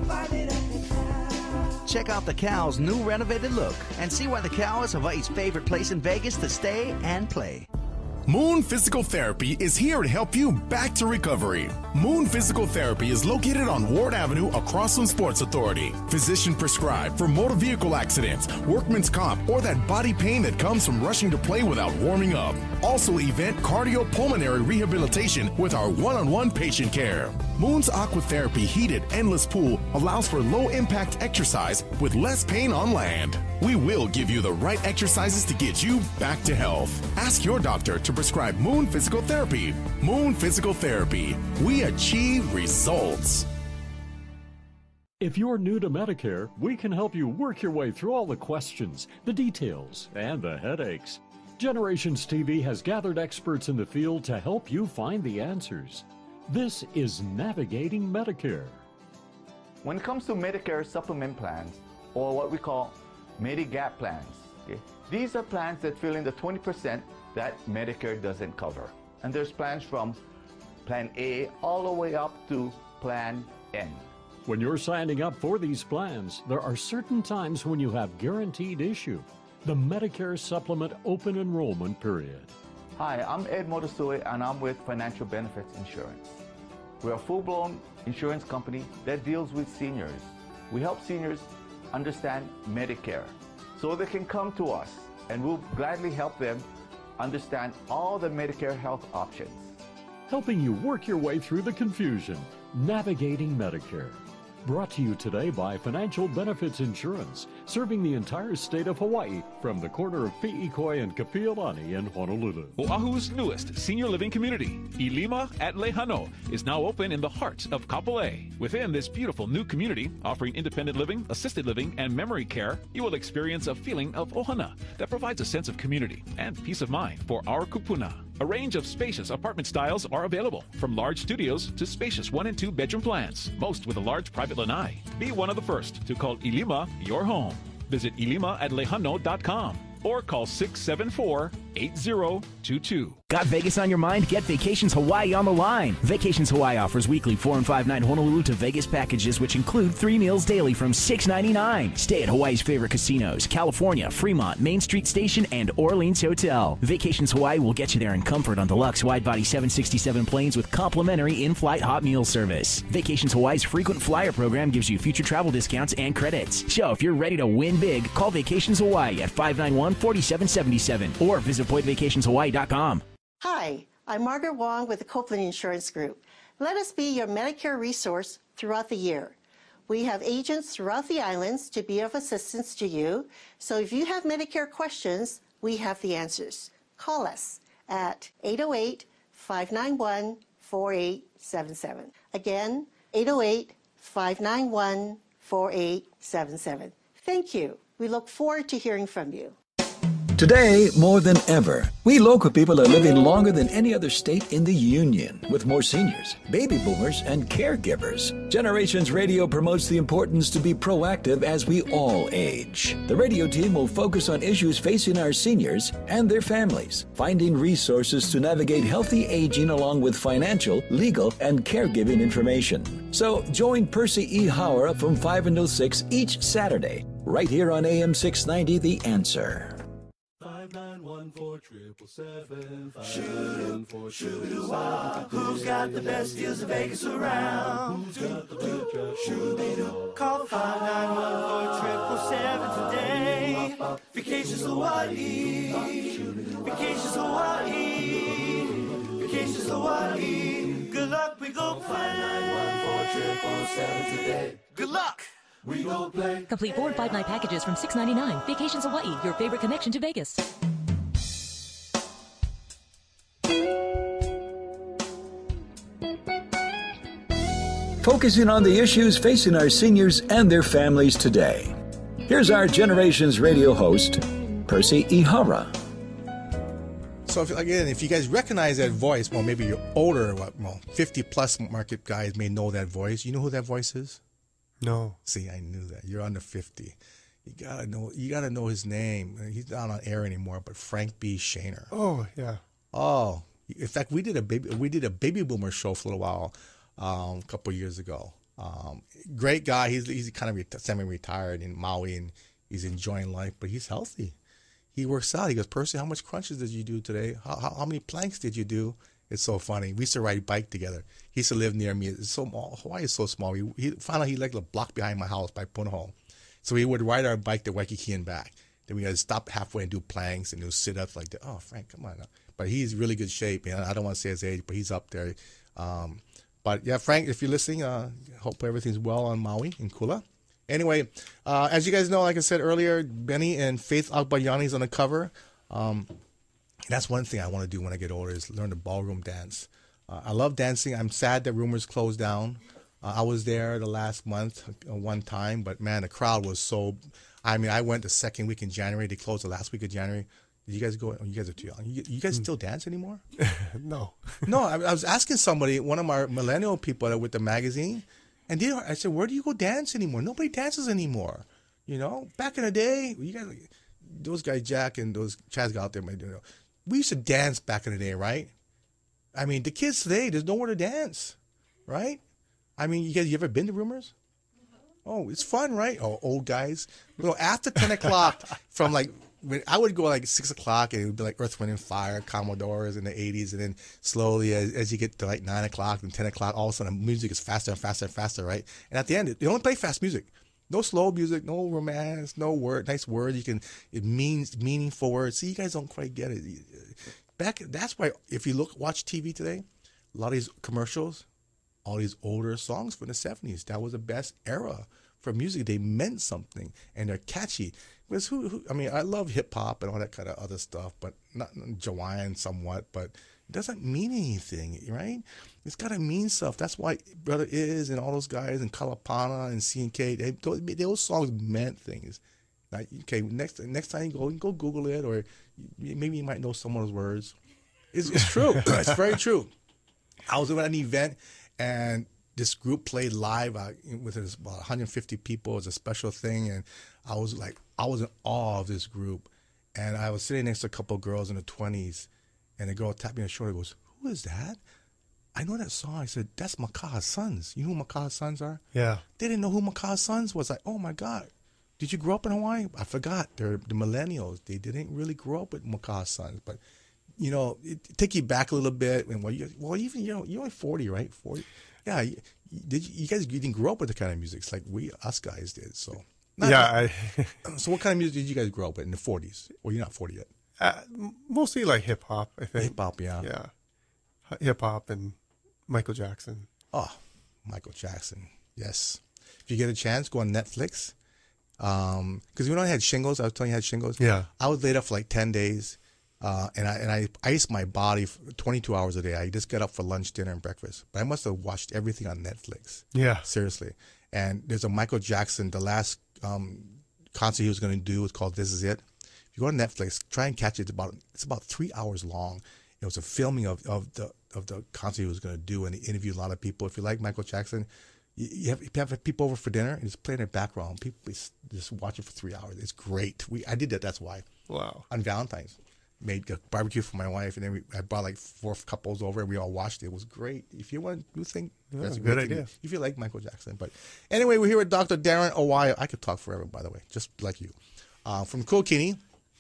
Speaker 6: Check out the Cow's new renovated look and see why the Cow is Hawaii's favorite place in Vegas to stay and play.
Speaker 7: Moon Physical Therapy is here to help you back to recovery. Moon Physical Therapy is located on Ward Avenue across from Sports Authority. Physician prescribed for motor vehicle accidents, workman's comp, or that body pain that comes from rushing to play without warming up. Also event cardiopulmonary rehabilitation with our one-on-one patient care. Moon's Aquatherapy heated endless pool allows for low-impact exercise with less pain on land. We will give you the right exercises to get you back to health. Ask your doctor to prescribe Moon Physical Therapy. Moon Physical Therapy. We achieve results.
Speaker 8: If you're new to Medicare, we can help you work your way through all the questions, the details, and the headaches. Generations T V has gathered experts in the field to help you find the answers. This is Navigating Medicare.
Speaker 9: When it comes to Medicare supplement plans, or what we call Medigap plans, okay, these are plans that fill in the twenty percent that Medicare doesn't cover. And there's plans from Plan A all the way up to Plan N.
Speaker 8: When you're signing up for these plans, there are certain times when you have guaranteed issue, the Medicare Supplement Open Enrollment Period.
Speaker 9: Hi, I'm Ed Motosoe and I'm with Financial Benefits Insurance. We're a full-blown insurance company that deals with seniors. We help seniors understand Medicare so they can come to us and we'll gladly help them understand all the Medicare health options.
Speaker 8: Helping you work your way through the confusion, Navigating Medicare. Brought to you today by Financial Benefits Insurance, serving the entire state of Hawaii from the corner of Pi'ikoi and Kapiolani in Honolulu.
Speaker 10: Oahu's newest senior living community, Ilima at Lehano, is now open in the heart of Kapolei. Within this beautiful new community, offering independent living, assisted living, and memory care, you will experience a feeling of ohana that provides a sense of community and peace of mind for our kupuna. A range of spacious apartment styles are available, from large studios to spacious one and two bedroom plans, most with a large private lanai. Be one of the first to call Ilima your home. Visit ilima at lehano dot com or call six seven four, eight zero two two.
Speaker 11: Got Vegas on your mind? Get Vacations Hawaii on the line. Vacations Hawaii offers weekly four and five night Honolulu to Vegas packages, which include three meals daily from six ninety-nine. Stay at Hawaii's favorite casinos: California, Fremont, Main Street Station, and Orleans Hotel. Vacations Hawaii will get you there in comfort on deluxe wide-body seven sixty-seven planes with complimentary in-flight hot meal service. Vacations Hawaii's frequent flyer program gives you future travel discounts and credits. So if you're ready to win big, call Vacations Hawaii at five nine one, four seven seven seven or visit point vacations hawaii dot com.
Speaker 12: Hi, I'm Margaret Wong with the Copeland Insurance Group. Let us be your Medicare resource throughout the year. We have agents throughout the islands to be of assistance to you. So if you have Medicare questions, we have the answers. Call us at eight oh eight, five nine one, four eight seven seven. Again, eight oh eight, five nine one, four eight seven seven. Thank you. We look forward to hearing from you.
Speaker 1: Today, more than ever, we local people are living longer than any other state in the Union, with more seniors, baby boomers, and caregivers. Generations Radio promotes the importance to be proactive as we all age. The radio team will focus on issues facing our seniors and their families, finding resources to navigate healthy aging along with financial, legal, and caregiving information. So join Percy E. Howard from five until six each Saturday, right here on A M six ninety, The Answer.
Speaker 5: Five nine one four triple seven. Shoot for shoot wah. Who's got the best deals in Vegas around? Who's got the best shoot? Call five nine one four triple seven today. Vacations Hawaii. Vacations Hawaii. Vacations Hawaii. Good luck, we go play. Five nine one four triple seven today. Good luck. We go play.
Speaker 13: Complete four and five night packages from six ninety-nine. Vacations Hawaii, your favorite connection to Vegas.
Speaker 1: Focusing on the issues facing our seniors and their families today. Here's our Generations Radio host, Percy Ihara.
Speaker 2: So if, again, if you guys recognize that voice, well, maybe you're older, what, well, fifty plus market guys may know that voice. You know who that voice is?
Speaker 3: No.
Speaker 2: See, I knew that. You're under fifty. You gotta know. You gotta know his name. He's not on air anymore. But Frank B. Shaner.
Speaker 3: Oh yeah.
Speaker 2: Oh, in fact, we did a baby. We did a baby boomer show for a little while, um, a couple of years ago. Um, great guy. He's he's kind of reti- semi-retired in Maui, and he's enjoying life. But he's healthy. He works out. He goes, Percy, how much crunches did you do today? How how, how many planks did you do? It's so funny. We used to ride bike together. He used to live near me. It's so small. Hawaii is so small. He, he found out he lived a block behind my house by Punahou. So he would ride our bike to Waikiki and back. Then we had to stop halfway and do planks and do sit-ups like that. Oh, Frank, come on now. But he's really good shape. And I don't want to say his age, but he's up there. Um, but yeah, Frank, if you're listening, uh, hope everything's well on Maui in Kula. Anyway, uh, as you guys know, like I said earlier, Benny and Faith Agbayani is on the cover. Um, That's one thing I want to do when I get older is learn the ballroom dance. Uh, I love dancing. I'm sad that Rumors closed down. Uh, I was there the last month uh, one time, but man, the crowd was so. I mean, I went the second week in January. They closed the last week of January. Did you guys go? Oh, you guys are too young. You, you guys still dance anymore?
Speaker 3: No.
Speaker 2: No, I, I was asking somebody, one of our millennial people that with the magazine, and they, I said, where do you go dance anymore? Nobody dances anymore. You know, back in the day, you guys, those guys, Jack and those Chaz got out there, you know. We used to dance back in the day, right? I mean, the kids today, there's nowhere to dance, right? I mean, you guys, you ever been to Rumors? Oh, it's fun, right? Oh, old guys. Well, after ten o'clock, from like, when I would go like six o'clock, and it would be like Earth, Wind, and Fire, Commodores in the eighties, and then slowly, as, as you get to like nine o'clock and ten o'clock, all of a sudden, the music is faster and faster and faster, right? And at the end, they only play fast music. No slow music, no romance, no word, nice word. You can, it means meaningful words. See, you guys don't quite get it. Back, that's why if you look, watch T V today, a lot of these commercials, all these older songs from the seventies. That was the best era for music. They meant something, and they're catchy. Because who, who I mean, I love hip hop and all that kind of other stuff, but not Jawaiian somewhat, but it doesn't mean anything, right? It's got to mean stuff. That's why Brother Is and all those guys and Kalapana and C and K, they, those, those songs meant things. Like, okay, next next time you go, you go Google it, or maybe you might know some of those words. It's, it's true. It's very true. I was at an event, and this group played live uh, with about one hundred fifty people. It was a special thing, and I was like, I was in awe of this group. And I was sitting next to a couple of girls in the twenties, and the girl tapped me on the shoulder and goes, "Who is that?" I know that song. I said, "That's Maka's Sons." You know who Maka's Sons are?
Speaker 3: Yeah.
Speaker 2: They didn't know who Maka's Sons was. Like, oh my God. Did you grow up in Hawaii? I forgot. They're the millennials. They didn't really grow up with Maka's Sons. But, you know, it, it take you back a little bit. And well, you, well even, you know, you're only forty, right? forty. Yeah. You, did you, you guys you didn't grow up with the kind of music. It's like we, us guys did. So, not,
Speaker 3: yeah.
Speaker 2: I, so what kind of music did you guys grow up with in the forties? Well, you're not forty yet.
Speaker 3: Uh, mostly like hip hop, I think.
Speaker 2: Hip hop, yeah.
Speaker 3: Yeah. Hip hop and Michael Jackson.
Speaker 2: Oh, Michael Jackson. Yes. If you get a chance, go on Netflix. Um, because you know I had shingles. I was telling you I had shingles.
Speaker 3: Yeah.
Speaker 2: I was laid up for like ten days, uh, and I and I iced my body for twenty-two hours a day. I just got up for lunch, dinner, and breakfast. But I must have watched everything on Netflix.
Speaker 3: Yeah.
Speaker 2: Seriously. And there's a Michael Jackson. The last um, concert he was going to do was called "This Is It." If you go on Netflix, try and catch it. It's about it's about three hours long. It was a filming of, of the of the concert he was going to do, and he interviewed a lot of people. If you like Michael Jackson, you, you, have, you have people over for dinner and just play in the background. People just, just watch it for three hours. It's great. We I did that. That's why.
Speaker 3: Wow.
Speaker 2: On Valentine's, made a barbecue for my wife, and then we, I brought like four couples over, and we all watched it. It was great. If you want to think,
Speaker 3: Yeah,
Speaker 2: that's a
Speaker 3: good
Speaker 2: great
Speaker 3: idea.
Speaker 2: thing. If you like Michael Jackson, but anyway, we're here with Doctor Darren Owaya. I could talk forever, by the way, just like you, uh, from Kokini,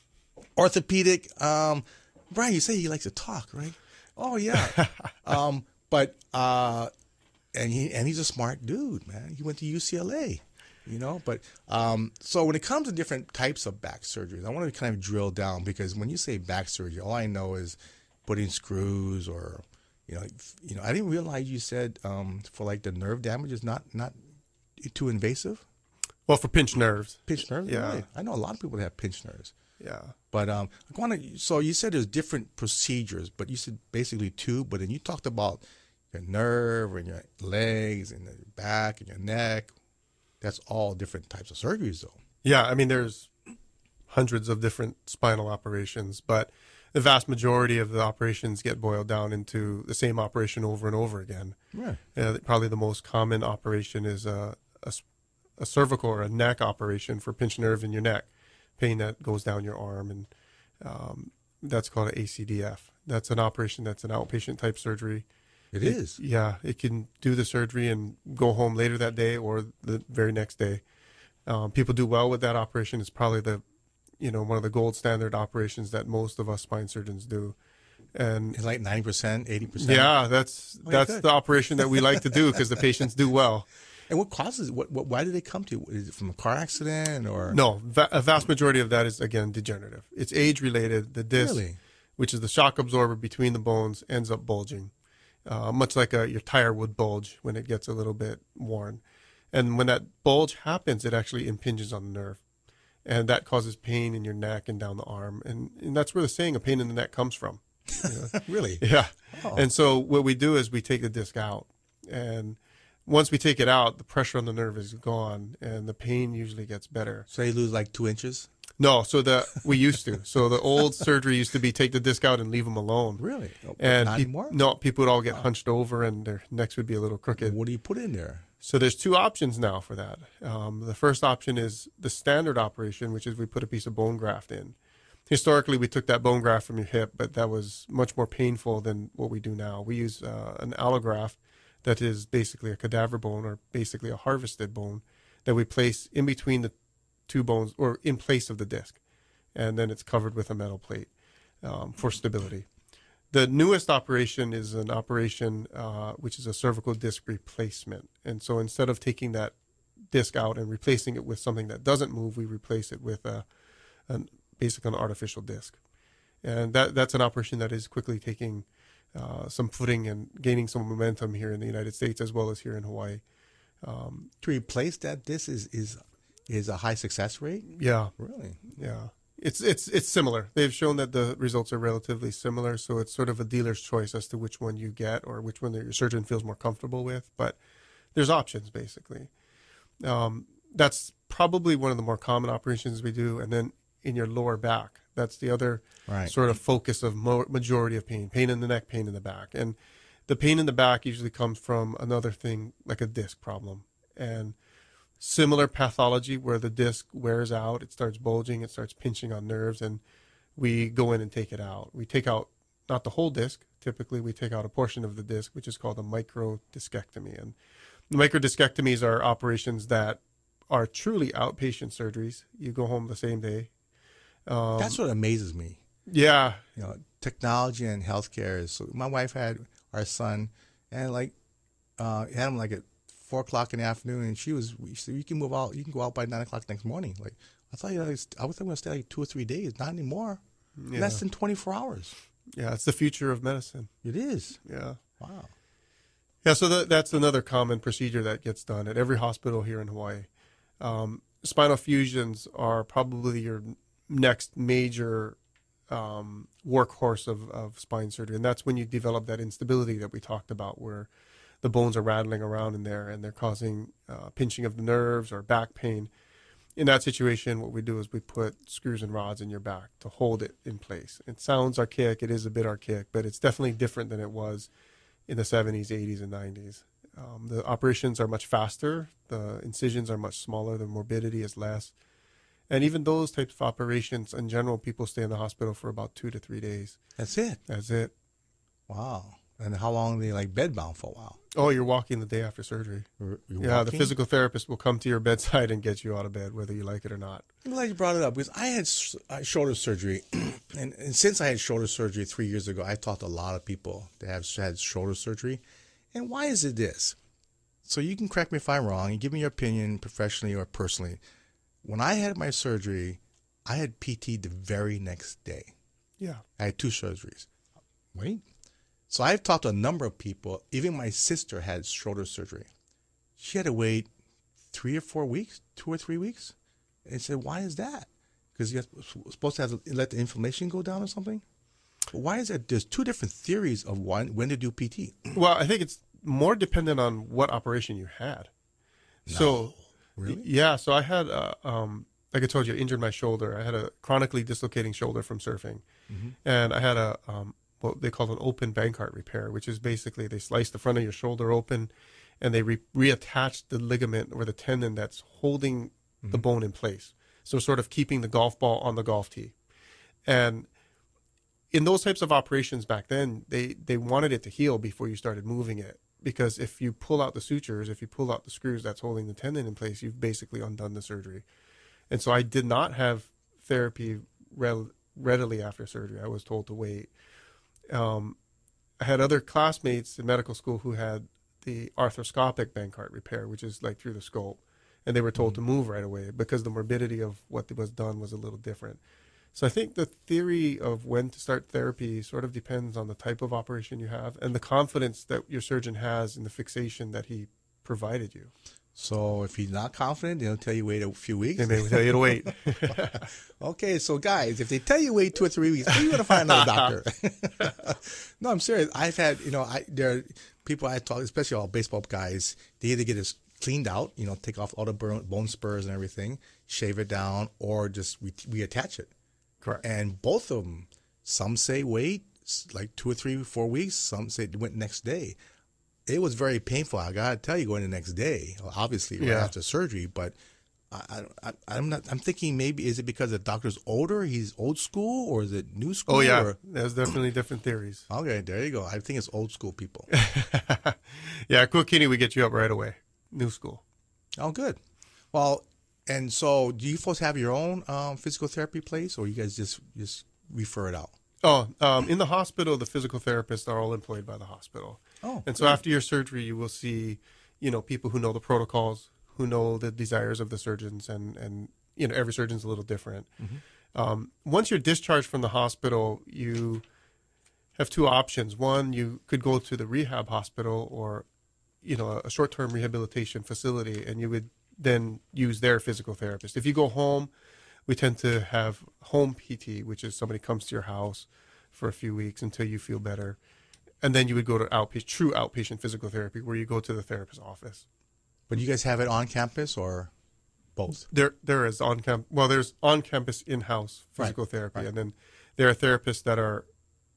Speaker 2: orthopedic. Um, Brian, you say he likes to talk, right? Oh yeah. um, but uh, and he and he's a smart dude, man. He went to U C L A, you know. But um, so when it comes to different types of back surgeries, I want to kind of drill down, because when you say back surgery, all I know is putting screws, or you know, you know. I didn't realize you said um, for like the nerve damage is not not too invasive.
Speaker 3: Well, for pinched nerves.
Speaker 2: Pinched nerves,
Speaker 3: Yeah.
Speaker 2: Really? I know a lot of people that have pinched nerves.
Speaker 3: Yeah.
Speaker 2: But um, I want to. So you said there's different procedures, but you said basically two. But then you talked about your nerve and your legs and your back and your neck. That's all different types of surgeries, though.
Speaker 3: Yeah, I mean, there's hundreds of different spinal operations, but the vast majority of the operations get boiled down into the same operation over and over again.
Speaker 2: Right.
Speaker 3: Uh, probably the most common operation is a, a, a cervical or a neck operation for pinched nerve in your neck, pain that goes down your arm, and um, that's called an A C D F. That's an operation that's an outpatient type surgery.
Speaker 2: It
Speaker 3: It
Speaker 2: is.
Speaker 3: Yeah, it can do the surgery and go home later that day or the very next day. Um, people do well with that operation. It's probably the, you know, one of the gold standard operations that most of us spine surgeons do. And
Speaker 2: It's like ninety percent, eighty percent.
Speaker 3: yeah, that's
Speaker 2: Oh, yeah,
Speaker 3: that's
Speaker 2: good.
Speaker 3: the operation that we like to do because the patients do well.
Speaker 2: And what causes? What, what? Why do they come to you? Is it from a car accident or?
Speaker 3: No, va- a vast majority of that is, again, degenerative. It's age related. The disc,
Speaker 2: Really?
Speaker 3: which is the shock absorber between the bones, ends up bulging, uh, much like a, your tire would bulge when it gets a little bit worn. And when that bulge happens, it actually impinges on the nerve. And that causes pain in your neck and down the arm. And, and that's where the saying, a pain in the neck, comes from. You know?
Speaker 2: Really?
Speaker 3: Yeah.
Speaker 2: Oh.
Speaker 3: And so what we do is we take the disc out. And once we take it out, the pressure on the nerve is gone, and the pain usually gets better.
Speaker 2: So you lose like two inches?
Speaker 3: No, so the we used to. So the old surgery used to be take the disc out and leave them alone.
Speaker 2: Really? Oh,
Speaker 3: And
Speaker 2: not
Speaker 3: peop-
Speaker 2: anymore?
Speaker 3: no, people would all get hunched over, and their necks would be a little crooked.
Speaker 2: What do you put in there?
Speaker 3: So there's two options now for that. Um, the first option is the standard operation, which is we put a piece of bone graft in. Historically, we took that bone graft from your hip, but that was much more painful than what we do now. We use uh, an allograft that is basically a cadaver bone, or basically a harvested bone, that we place in between the two bones, or in place of the disc. And then it's covered with a metal plate um, for stability. The newest operation is an operation uh, which is a cervical disc replacement. And so instead of taking that disc out and replacing it with something that doesn't move, we replace it with a, an, basically an artificial disc. And that that's an operation that is quickly taking uh, some footing and gaining some momentum here in the United States as well as here in Hawaii. Um,
Speaker 2: to replace that disc is is is a high success rate?
Speaker 3: Yeah.
Speaker 2: Really?
Speaker 3: Yeah. It's it's it's similar. They've shown that the results are relatively similar, so it's sort of a dealer's choice as to which one you get or which one that your surgeon feels more comfortable with. But there's options, basically. Um, that's probably one of the more common operations we do. And then in your lower back, that's the other
Speaker 2: right.
Speaker 3: sort of focus of mo- majority of pain, pain in the neck, pain in the back. And the pain in the back usually comes from another thing like a disc problem. And similar pathology where the disc wears out, it starts bulging, it starts pinching on nerves, and we go in and take it out. We take out not the whole disc. Typically, we take out a portion of the disc, which is called a microdiscectomy. And microdiscectomies are operations that are truly outpatient surgeries. You go home the same day. Um,
Speaker 2: That's what amazes me.
Speaker 3: Yeah.
Speaker 2: You know, technology and healthcare is. So my wife had our son, and like, uh, had him like at four o'clock in the afternoon, and she was. She said, "You can move out. You can go out by nine o'clock next morning." Like, I thought, you know, I was going to stay like two or three days. Not anymore. Yeah. Less than twenty-four hours.
Speaker 3: Yeah, it's the future of medicine.
Speaker 2: It is.
Speaker 3: Yeah.
Speaker 2: Wow.
Speaker 3: Yeah, so that, that's another common procedure that gets done at every hospital here in Hawaii. Um, spinal fusions are probably your next major um, workhorse of, of spine surgery, and that's when you develop that instability that we talked about, where the bones are rattling around in there and they're causing uh, pinching of the nerves or back pain. In that situation, what we do is we put screws and rods in your back to hold it in place. It sounds archaic. It is a bit archaic, but it's definitely different than it was in the seventies, eighties, and nineties. Um, the operations are much faster. The incisions are much smaller. The morbidity is less. And even those types of operations, in general, people stay in the hospital for about two to three days.
Speaker 2: That's it?
Speaker 3: That's it.
Speaker 2: Wow. And how long are they like bedbound for a while?
Speaker 3: Oh, you're walking the day after surgery.
Speaker 2: You're
Speaker 3: yeah,
Speaker 2: walking?
Speaker 3: The physical therapist will come to your bedside and get you out of bed, whether you like it or not.
Speaker 2: I'm glad you brought it up, because I had uh, shoulder surgery, and, and since I had shoulder surgery three years ago, I talked to a lot of people that have had shoulder surgery. And why is it this? So you can correct me if I'm wrong and give me your opinion professionally or personally. When I had my surgery, I had P T the very next day.
Speaker 3: Yeah.
Speaker 2: I had two surgeries. Wait. So I've talked to a number of people. Even my sister had shoulder surgery. She had to wait three or four weeks, two or three weeks. And I said, why is that? Because you're supposed to have to let the inflammation go down or something? But why is that? There's two different theories of one, when to do P T.
Speaker 3: Well, I think it's more dependent on what operation you had.
Speaker 2: No.
Speaker 3: So,
Speaker 2: really?
Speaker 3: Yeah. So I had, uh, um, like I told you, I injured my shoulder. I had a chronically dislocating shoulder from surfing. Mm-hmm. And I had a, um, what they call an open Bankart repair, which is basically they slice the front of your shoulder open and they re- reattach the ligament or the tendon that's holding mm-hmm. the bone in place. So sort of keeping the golf ball on the golf tee. And in those types of operations back then, they, they wanted it to heal before you started moving it. Because if you pull out the sutures, if you pull out the screws that's holding the tendon in place, you've basically undone the surgery. And so I did not have therapy re- readily after surgery. I was told to wait. Um, I had other classmates in medical school who had the arthroscopic Bankart repair, which is like through the scope. And they were told mm-hmm. to move right away because the morbidity of what was done was a little different. So I think the theory of when to start therapy sort of depends on the type of operation you have and the confidence that your surgeon has in the fixation that he provided you.
Speaker 2: So if he's not confident, they'll tell you wait a few weeks.
Speaker 3: They may tell you to wait.
Speaker 2: Okay, so guys, if they tell you wait two or three weeks, you're going to find another doctor. No, I'm serious. I've had, you know, I there are people I talk, especially all baseball guys, they either get it cleaned out, you know, take off all the bone spurs and everything, shave it down, or just re- reattach it.
Speaker 3: Correct.
Speaker 2: And both of them, some say wait, like two or three, four weeks. Some say it went next day. It was very painful. I gotta tell you, going the next day, well, obviously right
Speaker 3: yeah.
Speaker 2: after surgery. But I, I, I'm not. I'm thinking maybe is it because the doctor's older? He's old school, or is it new school?
Speaker 3: Oh yeah,
Speaker 2: or?
Speaker 3: There's definitely different theories.
Speaker 2: Okay, there you go. I think it's old school people.
Speaker 3: Yeah, Kuakini, we get you up right away. New school.
Speaker 2: Oh, good. Well, and so do you folks have your own um, physical therapy place, or you guys just just refer it out?
Speaker 3: Oh, um, in the hospital, the physical therapists are all employed by the hospital.
Speaker 2: Oh,
Speaker 3: and so after your surgery, you will see, you know, people who know the protocols, who know the desires of the surgeons, and, and you know, every surgeon's a little different. Mm-hmm. Um, once you're discharged from the hospital, you have two options. One, you could go to the rehab hospital or, you know, a short-term rehabilitation facility, and you would then use their physical therapist. If you go home, we tend to have home P T, which is somebody comes to your house for a few weeks until you feel better. And then you would go to outpatient, true outpatient physical therapy, where you go to the therapist's office.
Speaker 2: But you guys have it on campus or both?
Speaker 3: There, there is on camp. Well, there's on campus in-house physical
Speaker 2: Right,
Speaker 3: therapy,
Speaker 2: right.
Speaker 3: and then there are therapists that are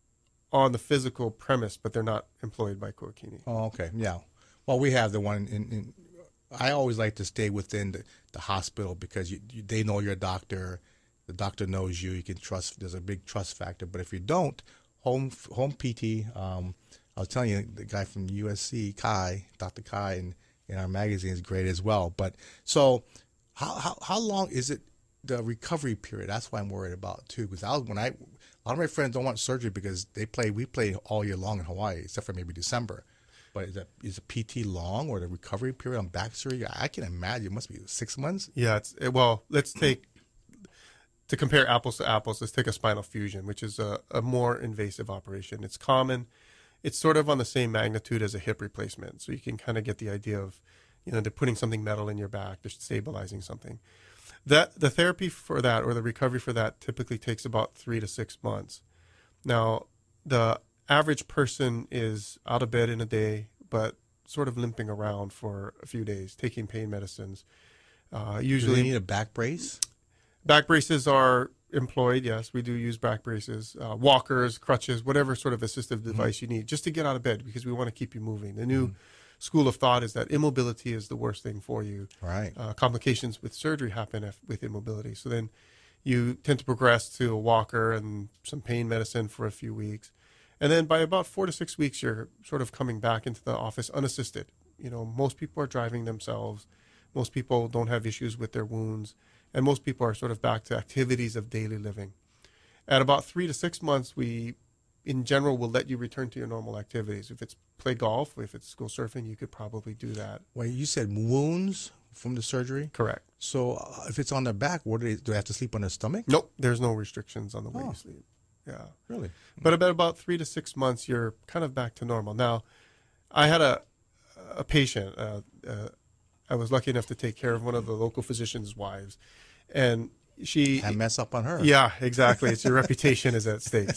Speaker 3: on the physical premise, but they're not employed by Kuakini.
Speaker 2: Oh, okay. Yeah. Well, we have the one in, in I always like to stay within the, the hospital because you, you, they know your doctor. The doctor knows you. You can trust. There's a big trust factor. But if you don't, home home P T, um, I was telling you, the guy from U S C, Kai, Doctor Kai, in, in our magazine is great as well. But so how, how, how long is it, the recovery period? That's what I'm worried about, too. Because I was, when I, a lot of my friends don't want surgery because they play, we play all year long in Hawaii, except for maybe December. But is that is a P T long, or the recovery period on back surgery? I can imagine it must be six months.
Speaker 3: Yeah, it's it, well. Let's take to compare apples to apples. Let's take a spinal fusion, which is a, a more invasive operation. It's common. It's sort of on the same magnitude as a hip replacement, so you can kind of get the idea of, you know, they're putting something metal in your back, they're stabilizing something. That the therapy for that, or the recovery for that, typically takes about three to six months. Now, the average person is out of bed in a day, but sort of limping around for a few days, taking pain medicines. Uh, usually,
Speaker 2: do they need a back brace?
Speaker 3: Back braces are employed. Yes, we do use back braces, uh, walkers, crutches, whatever sort of assistive device mm-hmm. you need, just to get out of bed, because we want to keep you moving. The new mm-hmm. school of thought is that immobility is the worst thing for you.
Speaker 2: Right.
Speaker 3: Uh, complications with surgery happen if, with immobility. So then you tend to progress to a walker and some pain medicine for a few weeks. And then by about four to six weeks, you're sort of coming back into the office unassisted. You know, most people are driving themselves. Most people don't have issues with their wounds. And most people are sort of back to activities of daily living. At about three to six months, we, in general, will let you return to your normal activities. If it's play golf, if it's go surfing, you could probably do that.
Speaker 2: Well, you said wounds from the surgery?
Speaker 3: Correct.
Speaker 2: So uh, if it's on their back, what do they, do they have to sleep on their stomach?
Speaker 3: Nope. There's no restrictions on the way
Speaker 2: oh.
Speaker 3: you sleep. Yeah.
Speaker 2: Really?
Speaker 3: But about about three to six months, you're kind of back to normal. Now, I had a a patient. Uh, uh, I was lucky enough to take care of one of the local physician's wives, and she
Speaker 2: and mess up on her.
Speaker 3: Yeah, exactly. It's your reputation is at stake.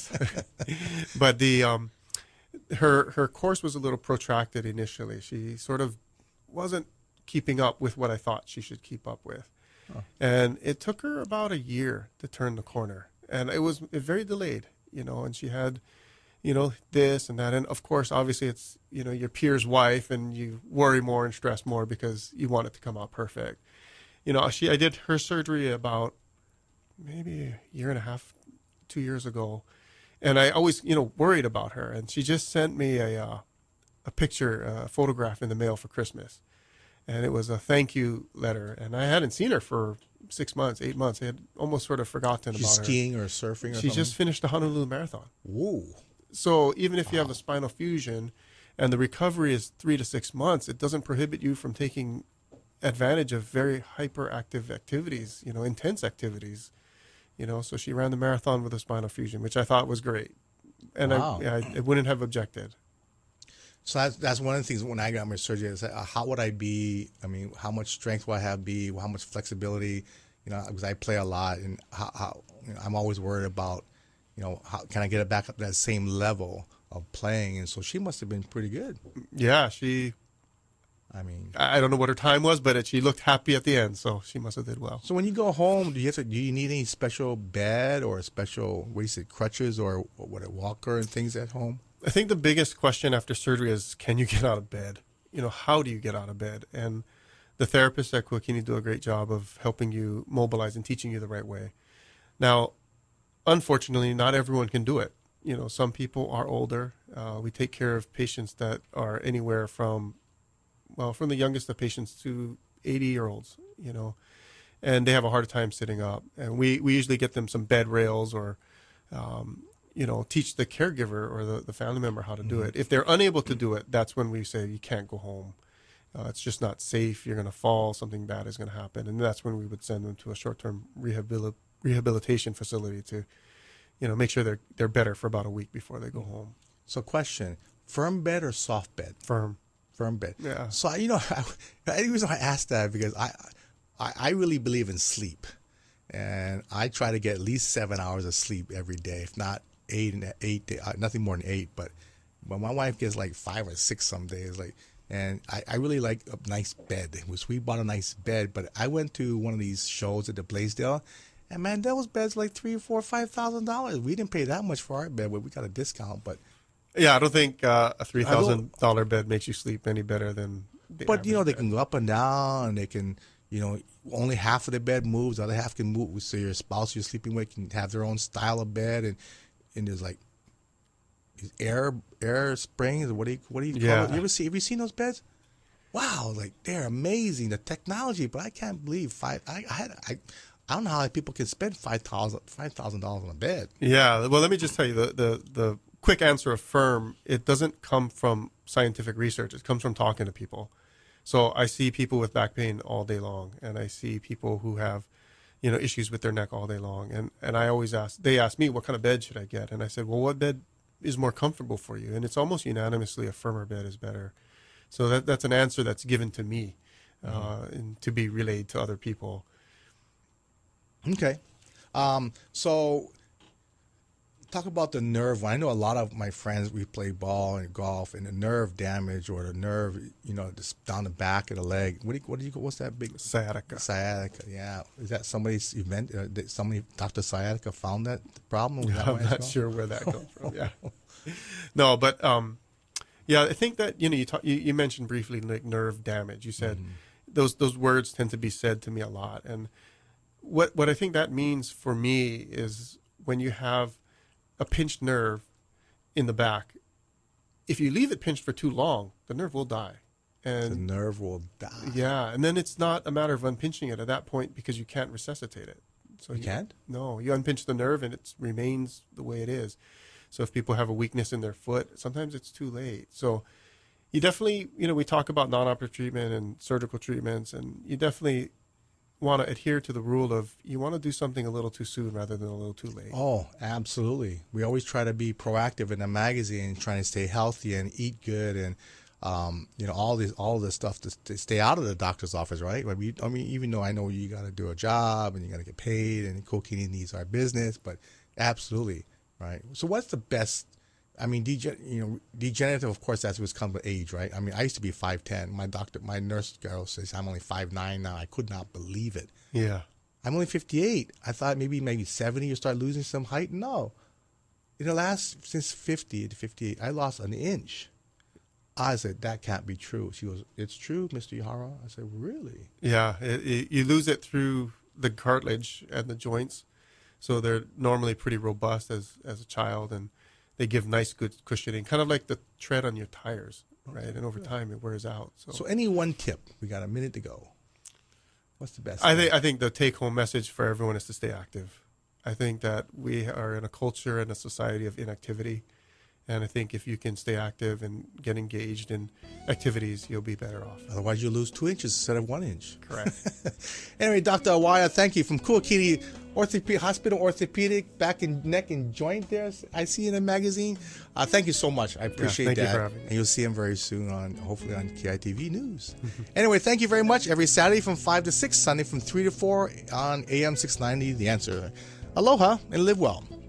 Speaker 3: But the um, her her course was a little protracted initially. She sort of wasn't keeping up with what I thought she should keep up with, oh. and it took her about a year to turn the corner. And it was very delayed, you know, and she had, you know, this and that. And of course, obviously it's, you know, your peer's wife, and you worry more and stress more because you want it to come out perfect. You know, she, I did her surgery about maybe a year and a half, two years ago. And I always, you know, worried about her. And she just sent me a, uh, a picture, a photograph in the mail for Christmas. And it was a thank you letter. And I hadn't seen her for six months, eight months. I had almost sort of forgotten
Speaker 2: She's
Speaker 3: about her.
Speaker 2: skiing or surfing or
Speaker 3: She
Speaker 2: something?
Speaker 3: just finished the Honolulu Marathon.
Speaker 2: Whoa.
Speaker 3: So even if you have a spinal fusion and the recovery is three to six months, it doesn't prohibit you from taking advantage of very hyperactive activities, you know, intense activities. You know, so she ran the marathon with a spinal fusion, which I thought was great. And
Speaker 2: wow.
Speaker 3: I, I, I wouldn't have objected.
Speaker 2: So that's, that's one of the things when I got my surgery, is uh, how would I be, I mean, how much strength will I have be, how much flexibility, you know, because I play a lot, and how, how you know, I'm always worried about, you know, how can I get it back up to that same level of playing? And so she must have been pretty good.
Speaker 3: Yeah, she,
Speaker 2: I mean,
Speaker 3: I don't know what her time was, but it, she looked happy at the end, so she must have did well.
Speaker 2: So when you go home, do you have to, do you need any special bed or a special, what do you say, crutches or what, a walker and things at home?
Speaker 3: I think the biggest question after surgery is, can you get out of bed? You know, how do you get out of bed? And the therapists at Kuakini do a great job of helping you mobilize and teaching you the right way. Now, unfortunately, not everyone can do it. You know, some people are older. Uh, we take care of patients that are anywhere from, well, from the youngest of patients to eighty-year-olds, you know, and they have a hard time sitting up. And we, we usually get them some bed rails or, um, you know, teach the caregiver or the, the family member how to do mm-hmm. it. If they're unable to do it, that's when we say you can't go home. Uh, it's just not safe. You're going to fall. Something bad is going to happen. And that's when we would send them to a short-term rehabil- rehabilitation facility to, you know, make sure they're they're better for about a week before they go home.
Speaker 2: So, question: firm bed or soft bed?
Speaker 3: Firm.
Speaker 2: Firm bed.
Speaker 3: Yeah.
Speaker 2: So, you know, I, the reason I asked that because I, I I really believe in sleep, and I try to get at least seven hours of sleep every day, if not eight and eight, uh, nothing more than eight. But but my wife gets like five or six some days, like. And I, I really like a nice bed. Which we bought a nice bed, but I went to one of these shows at the Blaisdell, and man, those beds like three, four, five thousand dollars. We didn't pay that much for our bed, but we got a discount. But
Speaker 3: yeah, I don't think uh, a three thousand dollar bed makes you sleep any better than. The
Speaker 2: but you know, they
Speaker 3: bed.
Speaker 2: can go up and down, and they can, you know, only half of the bed moves, the other half can move. So your spouse you're sleeping with can have their own style of bed, and and there's like air air springs. What do you what do you
Speaker 3: Yeah.
Speaker 2: call it? You ever see? Have you seen those beds? Wow, like they're amazing, the technology. But I can't believe five. I I had I. I don't know how people can spend five thousand five thousand dollars on a bed.
Speaker 3: Yeah, well, let me just tell you the, the the quick answer of firm. It doesn't come from scientific research. It comes from talking to people. So I see people with back pain all day long, and I see people who have, you know, issues with their neck all day long. And and I always ask. They ask me, what kind of bed should I get? And I said, well, what bed is more comfortable for you? And it's almost unanimously a firmer bed is better. So that that's an answer that's given to me, uh, mm-hmm. and to be relayed to other people.
Speaker 2: Okay. Um, so talk about the nerve. I know a lot of my friends, we play ball and golf, and the nerve damage or the nerve, you know, just down the back of the leg. What do you, what do you, what's that big?
Speaker 3: Sciatica.
Speaker 2: Sciatica, yeah. Is that somebody's event? Uh, did somebody, Doctor Sciatica, found that problem? Is that
Speaker 3: I'm
Speaker 2: why it's
Speaker 3: not
Speaker 2: gone?
Speaker 3: sure where that comes from. Yeah. No, but um, yeah, I think that, you know, you, talk, you you mentioned briefly like nerve damage. You said
Speaker 2: Mm-hmm.
Speaker 3: those those words tend to be said to me a lot, and what what I think that means for me is when you have a pinched nerve in the back, if you leave it pinched for too long, the nerve will die. And
Speaker 2: the nerve will die.
Speaker 3: Yeah, and then it's not a matter of unpinching it at that point because you can't resuscitate it. So
Speaker 2: You can't?
Speaker 3: No, you unpinch the nerve and it remains the way it is. So if people have a weakness in their foot, sometimes it's too late. So you definitely, you know, we talk about non-operative treatment and surgical treatments, and you definitely want to adhere to the rule of you want to do something a little too soon rather than a little too late.
Speaker 2: Oh, absolutely. We always try to be proactive in the magazine, trying to stay healthy and eat good, and um, you know, all this all this stuff to, to stay out of the doctor's office, right? I mean, I mean, even though I know you got to do a job and you got to get paid, and cocaine needs our business, but absolutely, right? So, what's the best? I mean, degen- you know, degenerative, of course, that's what's come with age, right? I mean, I used to be five ten. My doctor, my nurse girl says I'm only five nine now. I could not believe it.
Speaker 3: Yeah.
Speaker 2: I'm only fifty-eight. I thought maybe maybe seventy you start losing some height. No. In the last, since fifty to fifty-eight, I lost an inch. I said, that can't be true. She goes, it's true, Mister Ihara. I said, really?
Speaker 3: Yeah, it, it, you lose it through the cartilage and the joints. So they're normally pretty robust as, as a child, and they give nice, good cushioning, kind of like the tread on your tires, right? And over time, it wears out. So,
Speaker 2: So any one tip? We got a minute to go. What's the best?
Speaker 3: I think I think the take-home message for everyone is to stay active. I think that we are in a culture and a society of inactivity, and I think if you can stay active and get engaged in activities, you'll be better off.
Speaker 2: Otherwise, you'll lose two inches instead of one inch.
Speaker 3: Correct.
Speaker 2: Anyway, Doctor Awaya, thank you from Kuakini Orthopedic Hospital Orthopedic, back and neck and joint there. I see in the magazine. Uh, thank you so much. I appreciate
Speaker 3: thank you
Speaker 2: that.
Speaker 3: for having me.
Speaker 2: And you'll see him very soon on, hopefully, on K I T V News. Anyway, thank you very much. Every Saturday from five to six, Sunday from three to four on A M six ninety, The Answer. Aloha and live well.